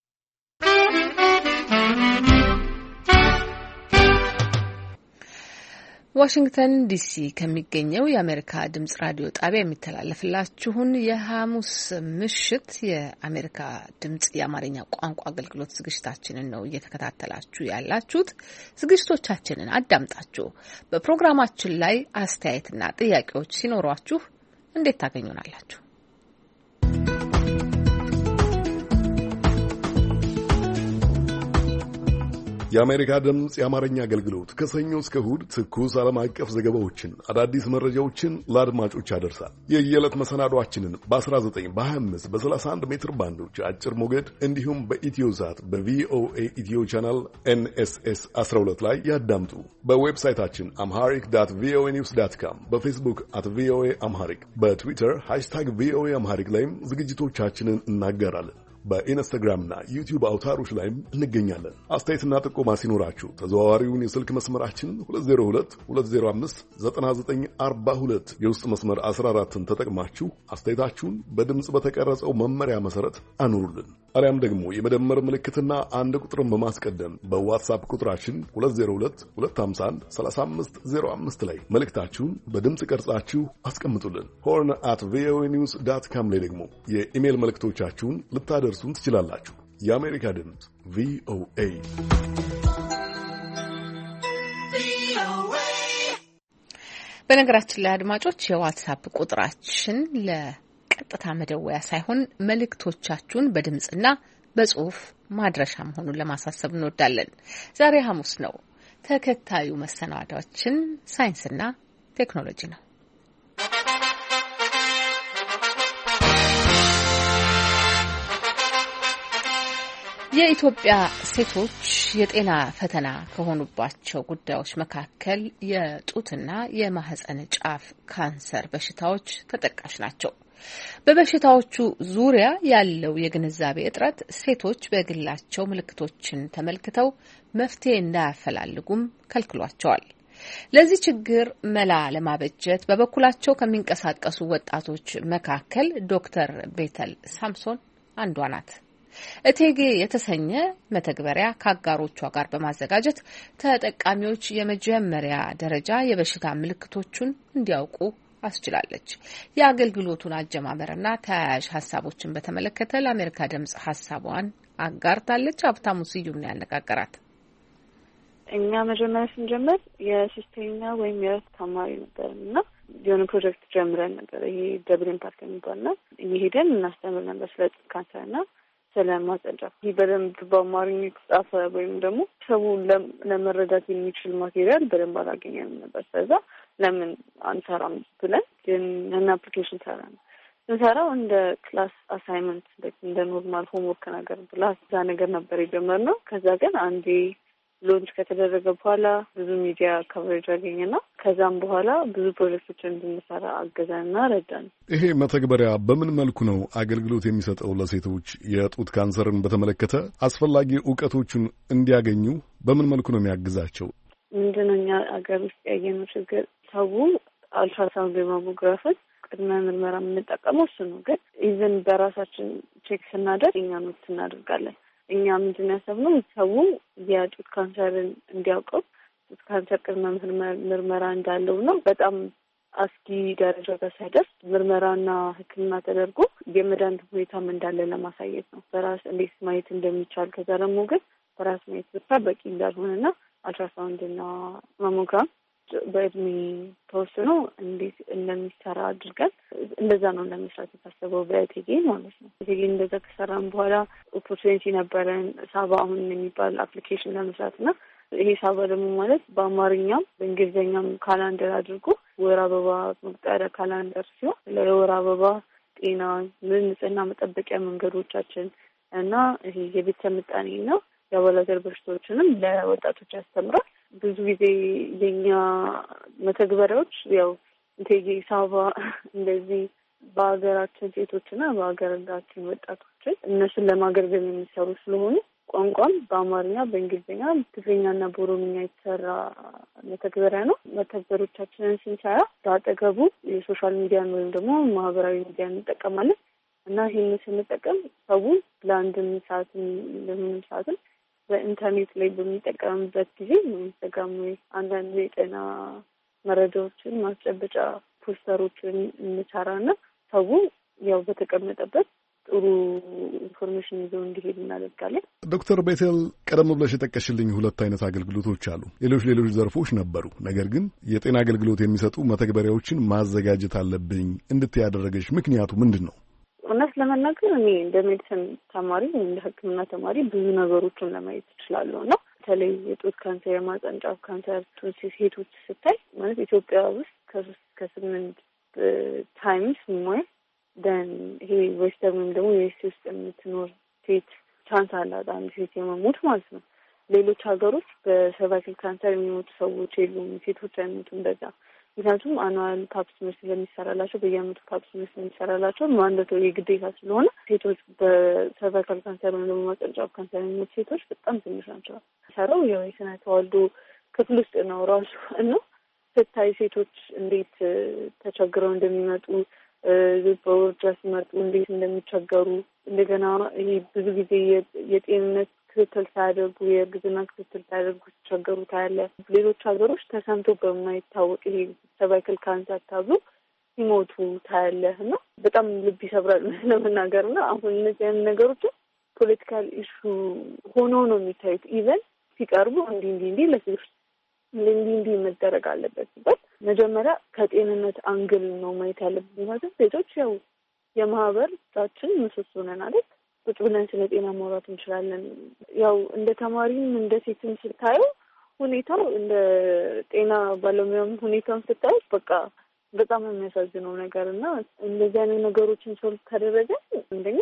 ዋሽንግተን ዲሲ ከሚገኘው የአሜሪካ ድምጽ ራዲዮ ጣቢያ የሚተላለፍላችሁን የሐሙስ ምሽት የአሜሪካ ድምጽ የአማርኛ ቋንቋ አገልግሎት ዝግጅታችንን ነው እየተከታተላችሁ ያላችሁት። ዝግጅቶቻችንን አዳምጣችሁ በፕሮግራማችን ላይ አስተያየትና ጥያቄዎች ሲኖሯችሁ እንዴት ታገኙናላችሁ? የአሜሪካ ድምጽ የአማርኛ አገልግሎት ከሰኞ እስከ እሁድ ትኩስ ዓለም አቀፍ ዘገባዎችን፣ አዳዲስ መረጃዎችን ለአድማጮች ያደርሳል። የየዕለት መሰናዷችንን በ19 በ25 በ31 ሜትር ባንዶች አጭር ሞገድ እንዲሁም በኢትዮ ዛት በቪኦኤ ኢትዮ ቻናል ኤንኤስኤስ አስራ ሁለት ላይ ያዳምጡ። በዌብሳይታችን አምሃሪክ ዳት ቪኦኤ ኒውስ ዳት ካም፣ በፌስቡክ አት ቪኦኤ አምሃሪክ፣ በትዊተር ሃሽታግ ቪኦኤ አምሃሪክ ላይም ዝግጅቶቻችንን እናገራለን። በኢንስታግራምና ዩቲዩብ አውታሮች ላይም እንገኛለን። አስተያየትና ጥቆማ ሲኖራችሁ ተዘዋዋሪውን የስልክ መስመራችን ሁለት ዜሮ ሁለት ሁለት ዜሮ አምስት ዘጠና ዘጠኝ አርባ ሁለት የውስጥ መስመር አስራ አራትን ተጠቅማችሁ አስተያየታችሁን በድምጽ በተቀረጸው መመሪያ መሰረት አኑሩልን። አሊያም ደግሞ የመደመር ምልክትና አንድ ቁጥርን በማስቀደም በዋትስአፕ ቁጥራችን ሁለት ዜሮ ሁለት ሁለት አምሳ አንድ ሰላሳ አምስት ዜሮ አምስት ላይ መልእክታችሁን በድምጽ ቀርጻችሁ አስቀምጡልን። ሆርን አት ቪኦኤ ኒውስ ዳት ካም ላይ ደግሞ የኢሜል መልእክቶቻችሁን ልታደርሱ ትችላላችሁ። የአሜሪካ ድምጽ ቪኦኤ። በነገራችን ላይ አድማጮች የዋትስአፕ ቁጥራችን ለቀጥታ መደወያ ሳይሆን መልእክቶቻችሁን በድምጽና በጽሁፍ ማድረሻ መሆኑን ለማሳሰብ እንወዳለን። ዛሬ ሐሙስ ነው። ተከታዩ መሰናዷችን ሳይንስና ቴክኖሎጂ ነው። የኢትዮጵያ ሴቶች የጤና ፈተና ከሆኑባቸው ጉዳዮች መካከል የጡትና የማህፀን ጫፍ ካንሰር በሽታዎች ተጠቃሽ ናቸው። በበሽታዎቹ ዙሪያ ያለው የግንዛቤ እጥረት ሴቶች በግላቸው ምልክቶችን ተመልክተው መፍትሄ እንዳያፈላልጉም ከልክሏቸዋል። ለዚህ ችግር መላ ለማበጀት በበኩላቸው ከሚንቀሳቀሱ ወጣቶች መካከል ዶክተር ቤተል ሳምሶን አንዷ ናት። እቴጌ የተሰኘ መተግበሪያ ከአጋሮቿ ጋር በማዘጋጀት ተጠቃሚዎች የመጀመሪያ ደረጃ የበሽታ ምልክቶቹን እንዲያውቁ አስችላለች። የአገልግሎቱን አጀማመርና ተያያዥ ሀሳቦችን በተመለከተ ለአሜሪካ ድምጽ ሀሳቧን አጋርታለች። ሀብታሙ ስዩም ነው ያነጋገራት። እኛ መጀመሪያ ስንጀምር የሶስተኛ ወይም የእረፍት ተማሪ ነበር እና የሆነ ፕሮጀክት ጀምረን ነበር። ይሄ ደብል ኢምፓክት የሚባልና እየሄደን እናስተምር ነበር ስለ ጡት ካንሰርና ስለ ማህፀን ጫፍ። ይህ በደንብ በአማርኛ የተጻፈ ወይም ደግሞ ሰው ለመረዳት የሚችል ማቴሪያል በደንብ አላገኘንም ነበር። ስለዛ ለምን አንሰራም ብለን ግን ያን አፕሊኬሽን ሰራ ነው ስንሰራው እንደ ክላስ አሳይመንት እንደ ኖርማል ሆምወርክ ነገር ብላ እዛ ነገር ነበር የጀመርነው። ከዛ ግን አንዴ ሎንች ከተደረገ በኋላ ብዙ ሚዲያ ከቨሬጅ አገኘና ከዛም በኋላ ብዙ ፕሮጀክቶችን እንድንሰራ አገዛና ረዳን። ይሄ መተግበሪያ በምን መልኩ ነው አገልግሎት የሚሰጠው? ለሴቶች የጡት ካንሰርን በተመለከተ አስፈላጊ እውቀቶችን እንዲያገኙ በምን መልኩ ነው የሚያግዛቸው? ምንድነው እኛ አገር ውስጥ ያየነው ችግር ሰው አልትራሳውንድ ማሞግራፍን ቅድመ ምርመራ የምንጠቀመው እሱ ነው። ግን ኢቭን በራሳችን ቼክ ስናደርግ እኛ ኖት እናደርጋለን። እኛ ምንድን ያሰብነው ሰው የጡት ካንሰርን እንዲያውቀው ጡት ካንሰር ቅድመ ምርመራ እንዳለው ነው። በጣም አስጊ ደረጃ ጋር ሳይደርስ ምርመራና ሕክምና ተደርጎ የመዳን ሁኔታም እንዳለ ለማሳየት ነው። በራስ እንዴት ማየት እንደሚቻል ከዛ ደግሞ ግን በራስ ማየት ብቻ በቂ እንዳልሆነና አልትራሳውንድና ማሞግራም በእድሜ ተወስኖ እንዴት እንደሚሰራ አድርገን እንደዛ ነው ለመስራት የታሰበው በቴጌ ማለት ነው። ቴጌ እንደዛ ከሰራን በኋላ ኦፖርቹኒቲ ነበረን ሳባ አሁን የሚባል አፕሊኬሽን ለመስራትና ይሄ ሳባ ደግሞ ማለት በአማርኛም በእንግሊዝኛም ካላንደር አድርጎ ወር አበባ መቁጠሪያ ካላንደር ሲሆን ለወር አበባ ጤና፣ ንጽህና መጠበቂያ መንገዶቻችን እና ይሄ የቤተሰብ ምጣኔና የአባላዘር በሽታዎችንም ለወጣቶች ያስተምራል። ብዙ ጊዜ የኛ መተግበሪያዎች ያው ቴጌ ሳባ እንደዚህ በሀገራችን ሴቶችና በሀገራችን ወጣቶችን እነሱን ለማገልገል የሚሰሩ ስለሆኑ ቋንቋም በአማርኛ፣ በእንግሊዝኛ፣ ትግርኛና በኦሮምኛ የተሰራ መተግበሪያ ነው። መተግበሮቻችንን ስንሰራ በአጠገቡ የሶሻል ሚዲያን ወይም ደግሞ ማህበራዊ ሚዲያን እንጠቀማለን እና ይህን ስንጠቀም ሰው ለአንድም ሰዓትም ለምንም ሰዓትም በኢንተርኔት ላይ በሚጠቀምበት ጊዜ ኢንስታግራም ወይ አንዳንድ የጤና መረጃዎችን ማስጨበጫ ፖስተሮችን እንሰራና ሰው ያው በተቀመጠበት ጥሩ ኢንፎርሜሽን ይዘው እንዲሄድ እናደርጋለን። ዶክተር ቤቴል ቀደም ብለሽ የጠቀሽልኝ ሁለት አይነት አገልግሎቶች አሉ። ሌሎች ሌሎች ዘርፎች ነበሩ። ነገር ግን የጤና አገልግሎት የሚሰጡ መተግበሪያዎችን ማዘጋጀት አለብኝ እንድትይ ያደረገሽ ምክንያቱ ምንድን ነው? እውነት ለመናገር እኔ እንደ ሜዲሲን ተማሪ እንደ ሕክምና ተማሪ ብዙ ነገሮችን ለማየት እችላለሁ እና በተለይ የጡት ካንሰር፣ የማህጸን ጫፍ ካንሰር ሴቶች ስታይ ማለት ኢትዮጵያ ውስጥ ከሶስት ከስምንት ታይምስ ሞር ደን ይሄ ዌስተርን ወይም ደግሞ የኤስ ውስጥ የምትኖር ሴት ቻንስ አላት አንድ ሴት የመሞት ማለት ነው። ሌሎች ሀገሮች በሰርቫይካል ካንሰር የሚሞቱ ሰዎች የሉም፣ ሴቶች አይሞቱም በዛ ምክንያቱም አኑዋል ፓፕ ስሜር ስለሚሰራላቸው በየአመቱ ፓፕ ስሜር ስለሚሰራላቸው ማንደቶ የግዴታ ስለሆነ ሴቶች በሰርቫይካል ካንሰር ወይም ደግሞ ማህጸን ጫፍ ካንሰር የሚሞቱ ሴቶች በጣም ትንሽ ናቸው። ሰራው ያው የስነ ተዋልዶ ክፍል ውስጥ ነው ራሱ እና ስታይ ሴቶች እንዴት ተቸግረው እንደሚመጡ በውርጃ ሲመጡ እንዴት እንደሚቸገሩ እንደገና ይሄ ብዙ ጊዜ የጤንነት ክትትል ሳያደርጉ የእርግዝና ክትትል ሳያደርጉ ሲቸገሩ ታያለ። ሌሎች ሀገሮች ተሰምቶ በማይታወቅ ይሄ ሰርቫይካል ካንሰር ተብሎ ሲሞቱ ታያለህ እና በጣም ልብ ይሰብራል ለመናገር እና አሁን እነዚህ ነገሮች ፖለቲካል ኢሹ ሆኖ ነው የሚታዩት። ኢቨን ሲቀርቡ እንዲህ እንዲህ እንዲህ ለሴቶች እንዲህ እንዲህ መደረግ አለበት ሲባል መጀመሪያ ከጤንነት አንግል ነው ማየት ያለብን። ማለት ሴቶች ያው የማህበረሰባችን ምሰሶ ነን አይደል? ቁጭ ብለን ስለ ጤና ማውራት እንችላለን። ያው እንደ ተማሪም እንደ ሴትም ስታየው ሁኔታው እንደ ጤና ባለሙያም ሁኔታውን ስታየው በቃ በጣም የሚያሳዝነው ነገር እና እንደዚህ አይነት ነገሮችን ሶልቭ ካደረገ አንደኛ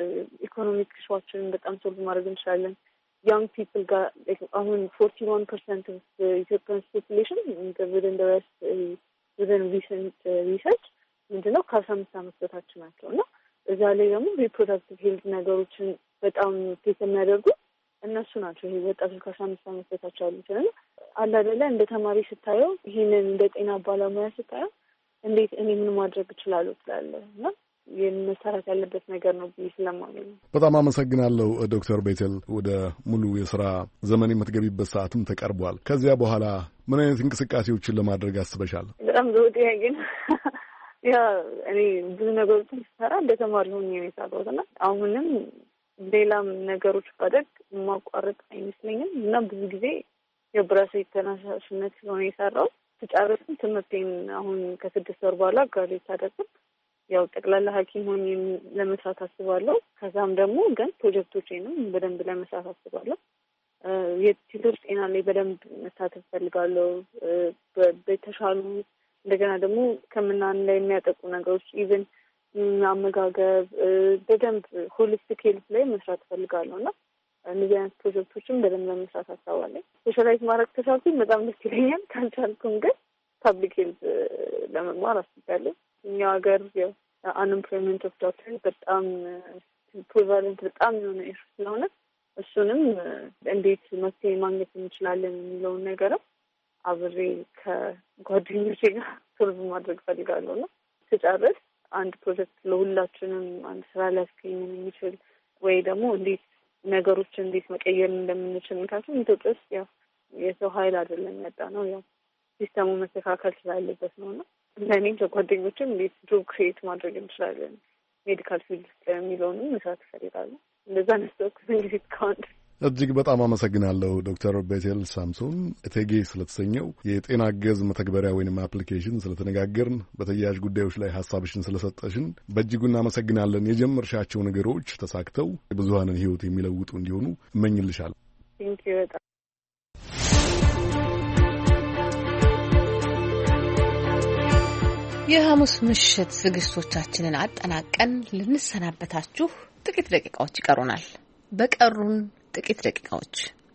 ኢኮኖሚክ ኢሹዋችንን በጣም ሶልቭ ማድረግ እንችላለን። young people got like አሁን forty-one percent of the Ethiopian population within the rest uh, within recent uh, research ምንድነው ከአስራ አምስት ዓመት በታች ናቸው እና እዛ ላይ ደግሞ ሪፕሮዳክቲቭ ሄልዝ ነገሮችን በጣም ቴክ የሚያደርጉ እነሱ ናቸው። ይሄ ወጣቶች ከአስራ አምስት ዓመት በታች ያሉት እና አለ አይደለ እንደ ተማሪ ስታየው ይሄንን እንደ ጤና ባለሙያ ስታየው እንዴት እኔ ምን ማድረግ እችላለሁ ትላለህ እና የመሰራት ያለበት ነገር ነው ብዬ ስለማምነው። በጣም አመሰግናለሁ ዶክተር ቤቴል። ወደ ሙሉ የስራ ዘመን የምትገቢበት ሰዓትም ተቀርቧል። ከዚያ በኋላ ምን አይነት እንቅስቃሴዎችን ለማድረግ አስበሻል? በጣም ብዙ ጥያቄ ነው። ያ እኔ ብዙ ነገሮችን ስሰራ እንደ ተማሪ ሆኜ ነው የሰራሁት እና አሁንም ሌላም ነገሮች ባደግ ማቋረጥ አይመስለኝም እና ብዙ ጊዜ የብራሴ ተነሳሽነት ስለሆነ የሰራው ተጫረስን ትምህርቴን አሁን ከስድስት ወር በኋላ ግራጁዌት አደረግኩ። ያው ጠቅላላ ሐኪም ሆኜ ለመስራት አስባለሁ። ከዛም ደግሞ ግን ፕሮጀክቶቼንም በደንብ ለመስራት አስባለሁ። የሴቶች ጤና ላይ በደንብ መሳተፍ ፈልጋለሁ። በተሻሉ እንደገና ደግሞ ከምናን ላይ የሚያጠቁ ነገሮች ኢቭን አመጋገብ በደንብ ሆሊስቲክ ሄልት ላይ መስራት ፈልጋለሁ እና እነዚህ አይነት ፕሮጀክቶችን በደንብ ለመስራት አስባለሁ። ስፔሻላይዝ ማድረግ ከቻልኩኝ በጣም ደስ ይለኛል። ካልቻልኩም ግን ፐብሊክ ሄልት ለመማር አስቤያለሁ። እኛ ሀገር ያው አንኤምፕሎይመንት ኦፍ ዶክተርስ በጣም ፕሪቫለንት በጣም የሆነ ኢሹ ስለሆነ እሱንም እንዴት መፍትሄ ማግኘት እንችላለን የሚለውን ነገርም አብሬ ከጓደኞቼ ጋር ሶልቭ ማድረግ ፈልጋለሁ እና ስጨርስ አንድ ፕሮጀክት ለሁላችንም አንድ ስራ ሊያስገኘን የሚችል ወይ ደግሞ እንዴት ነገሮችን እንዴት መቀየር እንደምንችል ምክንያቱም ኢትዮጵያ ውስጥ ያው የሰው ኃይል አይደለም ያጣ ነው ያው ሲስተሙ መስተካከል ስላለበት ነውና ለእኔም ለጓደኞችም እንዴት ጆብ ክሬት ማድረግ እንችላለን ሜዲካል ፊልድ ውስጥ የሚለውንም መስራት እፈልጋለሁ። እንደዛ ነስተው እንግዲህ ካውንት እጅግ በጣም አመሰግናለሁ ዶክተር ቤቴል ሳምሶን እቴጌ ስለተሰኘው የጤና አገዝ መተግበሪያ ወይንም አፕሊኬሽን ስለተነጋገርን በተያያዥ ጉዳዮች ላይ ሀሳብሽን ስለሰጠሽን በእጅጉ እናመሰግናለን። የጀመርሻቸው ነገሮች ተሳክተው የብዙሃንን ሕይወት የሚለውጡ እንዲሆኑ እመኝልሻለሁ። ቴንክ ዩ በጣም የሐሙስ ምሽት ዝግጅቶቻችንን አጠናቀን ልንሰናበታችሁ ጥቂት ደቂቃዎች ይቀሩናል። በቀሩን ጥቂት ደቂቃዎች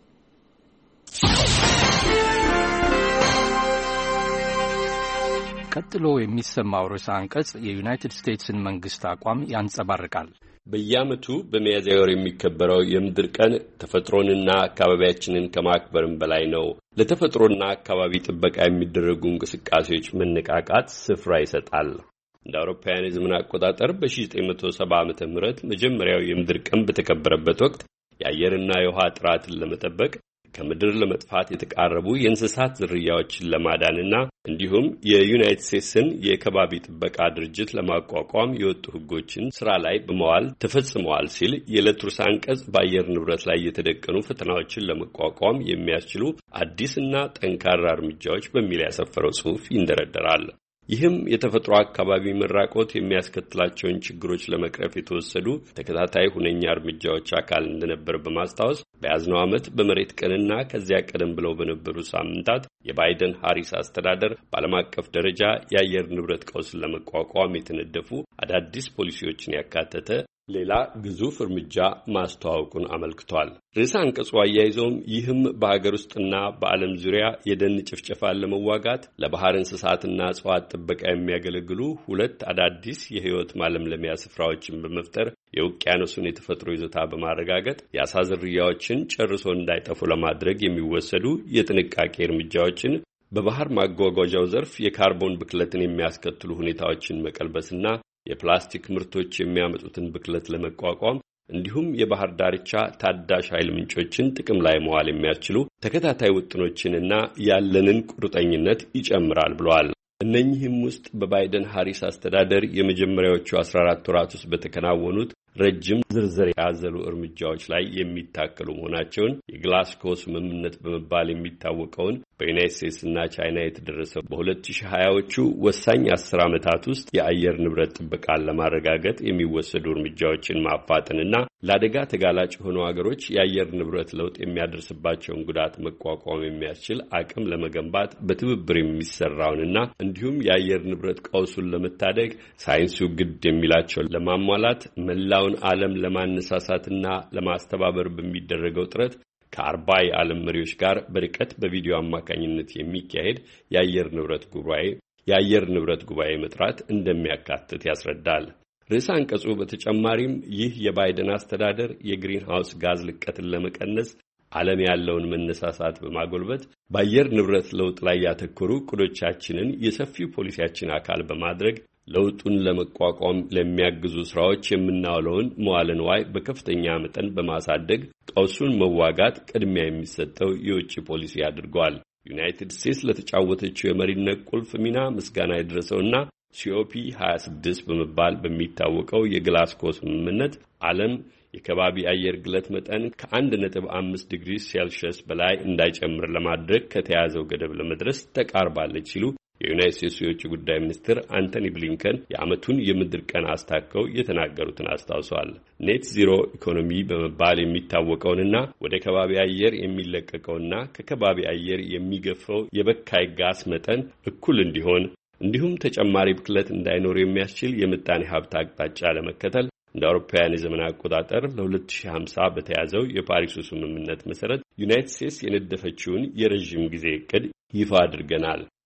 ቀጥሎ የሚሰማው ርዕሰ አንቀጽ የዩናይትድ ስቴትስን መንግስት አቋም ያንጸባርቃል። በየዓመቱ በሚያዝያ ወር የሚከበረው የምድር ቀን ተፈጥሮንና አካባቢያችንን ከማክበርም በላይ ነው። ለተፈጥሮና አካባቢ ጥበቃ የሚደረጉ እንቅስቃሴዎች መነቃቃት ስፍራ ይሰጣል። እንደ አውሮፓውያን የዘመን አቆጣጠር በ1970 ዓመተ ምህረት መጀመሪያው የምድር ቀን በተከበረበት ወቅት የአየርና የውሃ ጥራትን ለመጠበቅ ከምድር ለመጥፋት የተቃረቡ የእንስሳት ዝርያዎችን ለማዳንና እንዲሁም የዩናይትድ ስቴትስን የከባቢ ጥበቃ ድርጅት ለማቋቋም የወጡ ሕጎችን ስራ ላይ በመዋል ተፈጽመዋል ሲል የዕለቱ ርዕሰ አንቀጽ በአየር ንብረት ላይ የተደቀኑ ፈተናዎችን ለመቋቋም የሚያስችሉ አዲስና ጠንካራ እርምጃዎች በሚል ያሰፈረው ጽሑፍ ይንደረደራል። ይህም የተፈጥሮ አካባቢ መራቆት የሚያስከትላቸውን ችግሮች ለመቅረፍ የተወሰዱ ተከታታይ ሁነኛ እርምጃዎች አካል እንደነበር በማስታወስ በያዝነው ዓመት በመሬት ቀንና ከዚያ ቀደም ብለው በነበሩ ሳምንታት የባይደን ሃሪስ አስተዳደር በዓለም አቀፍ ደረጃ የአየር ንብረት ቀውስን ለመቋቋም የተነደፉ አዳዲስ ፖሊሲዎችን ያካተተ ሌላ ግዙፍ እርምጃ ማስተዋወቁን አመልክቷል። ርዕሰ አንቀጹ አያይዘውም ይህም በሀገር ውስጥና በዓለም ዙሪያ የደን ጭፍጨፋን ለመዋጋት ለባህር እንስሳትና እጽዋት ጥበቃ የሚያገለግሉ ሁለት አዳዲስ የሕይወት ማለምለሚያ ስፍራዎችን በመፍጠር የውቅያኖሱን የተፈጥሮ ይዞታ በማረጋገጥ የአሳ ዝርያዎችን ጨርሶ እንዳይጠፉ ለማድረግ የሚወሰዱ የጥንቃቄ እርምጃዎችን በባህር ማጓጓዣው ዘርፍ የካርቦን ብክለትን የሚያስከትሉ ሁኔታዎችን መቀልበስና የፕላስቲክ ምርቶች የሚያመጡትን ብክለት ለመቋቋም እንዲሁም የባህር ዳርቻ ታዳሽ ኃይል ምንጮችን ጥቅም ላይ መዋል የሚያስችሉ ተከታታይ ውጥኖችንና ያለንን ቁርጠኝነት ይጨምራል ብለዋል። እነኚህም ውስጥ በባይደን ሃሪስ አስተዳደር የመጀመሪያዎቹ አስራ አራት ወራት ውስጥ በተከናወኑት ረጅም ዝርዝር ያዘሉ እርምጃዎች ላይ የሚታከሉ መሆናቸውን የግላስጎ ስምምነት በመባል የሚታወቀውን በዩናይትድ ስቴትስና ቻይና የተደረሰው በሁለት ሺህ ሀያዎቹ ወሳኝ አስር ዓመታት ውስጥ የአየር ንብረት ጥበቃን ለማረጋገጥ የሚወሰዱ እርምጃዎችን ማፋጠንና ለአደጋ ተጋላጭ የሆኑ ሀገሮች የአየር ንብረት ለውጥ የሚያደርስባቸውን ጉዳት መቋቋም የሚያስችል አቅም ለመገንባት በትብብር የሚሰራውንና እንዲሁም የአየር ንብረት ቀውሱን ለመታደግ ሳይንሱ ግድ የሚላቸውን ለማሟላት መላውን ዓለም ለማነሳሳትና ለማስተባበር በሚደረገው ጥረት ከአርባ የዓለም መሪዎች ጋር በርቀት በቪዲዮ አማካኝነት የሚካሄድ የአየር ንብረት ጉባኤ የአየር ንብረት ጉባኤ መጥራት እንደሚያካትት ያስረዳል። ርዕሰ አንቀጹ በተጨማሪም ይህ የባይደን አስተዳደር የግሪን ሃውስ ጋዝ ልቀትን ለመቀነስ ዓለም ያለውን መነሳሳት በማጎልበት በአየር ንብረት ለውጥ ላይ ያተኮሩ ዕቅዶቻችንን የሰፊው ፖሊሲያችን አካል በማድረግ ለውጡን ለመቋቋም ለሚያግዙ ስራዎች የምናውለውን መዋለ ንዋይ በከፍተኛ መጠን በማሳደግ ቀውሱን መዋጋት ቅድሚያ የሚሰጠው የውጭ ፖሊሲ አድርጓል። ዩናይትድ ስቴትስ ለተጫወተችው የመሪነት ቁልፍ ሚና ምስጋና የደረሰውና ሲኦፒ ሀያ ስድስት በመባል በሚታወቀው የግላስጎ ስምምነት ዓለም የከባቢ አየር ግለት መጠን ከአንድ ነጥብ አምስት ዲግሪ ሴልሺየስ በላይ እንዳይጨምር ለማድረግ ከተያዘው ገደብ ለመድረስ ተቃርባለች ሲሉ የዩናይትድ ስቴትስ የውጭ ጉዳይ ሚኒስትር አንቶኒ ብሊንከን የዓመቱን የምድር ቀን አስታከው የተናገሩትን አስታውሰዋል። ኔት ዚሮ ኢኮኖሚ በመባል የሚታወቀውንና ወደ ከባቢ አየር የሚለቀቀውና ከከባቢ አየር የሚገፈው የበካይ ጋስ መጠን እኩል እንዲሆን እንዲሁም ተጨማሪ ብክለት እንዳይኖር የሚያስችል የምጣኔ ሀብት አቅጣጫ ለመከተል እንደ አውሮፓውያን የዘመን አቆጣጠር ለ ሁለት ሺህ ሃምሳ በተያዘው የፓሪሱ ስምምነት መሰረት ዩናይትድ ስቴትስ የነደፈችውን የረጅም ጊዜ እቅድ ይፋ አድርገናል።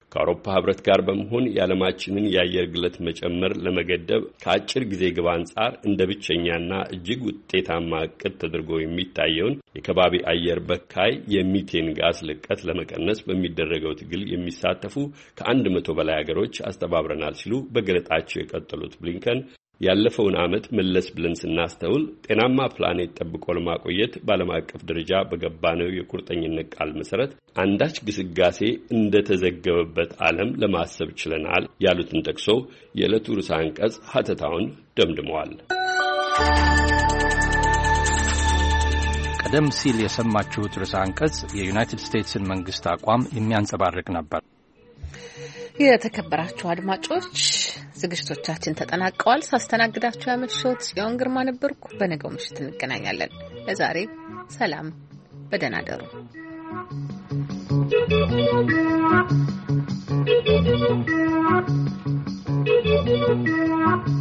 ከአውሮፓ ህብረት ጋር በመሆን የዓለማችንን የአየር ግለት መጨመር ለመገደብ ከአጭር ጊዜ ግብ አንጻር እንደ ብቸኛና እጅግ ውጤታማ ዕቅድ ተደርጎ የሚታየውን የከባቢ አየር በካይ የሚቴን ጋዝ ልቀት ለመቀነስ በሚደረገው ትግል የሚሳተፉ ከአንድ መቶ በላይ ሀገሮች አስተባብረናል ሲሉ በገለጣቸው የቀጠሉት ብሊንከን ያለፈውን ዓመት መለስ ብለን ስናስተውል ጤናማ ፕላኔት ጠብቆ ለማቆየት በዓለም አቀፍ ደረጃ በገባነው የቁርጠኝነት ቃል መሰረት አንዳች ግስጋሴ እንደተዘገበበት ዓለም ለማሰብ ችለናል ያሉትን ጠቅሶ የዕለቱ ርዕሰ አንቀጽ ሀተታውን ደምድመዋል። ቀደም ሲል የሰማችሁት ርዕሰ አንቀጽ የዩናይትድ ስቴትስን መንግስት አቋም የሚያንጸባርቅ ነበር። የተከበራችሁ አድማጮች ዝግጅቶቻችን ተጠናቀዋል። ሳስተናግዳችሁ ያመሸሁት ጽዮን ግርማ ነበርኩ። በነገው ምሽት እንገናኛለን። ለዛሬ ሰላም፣ በደህና ደሩ። Thank you.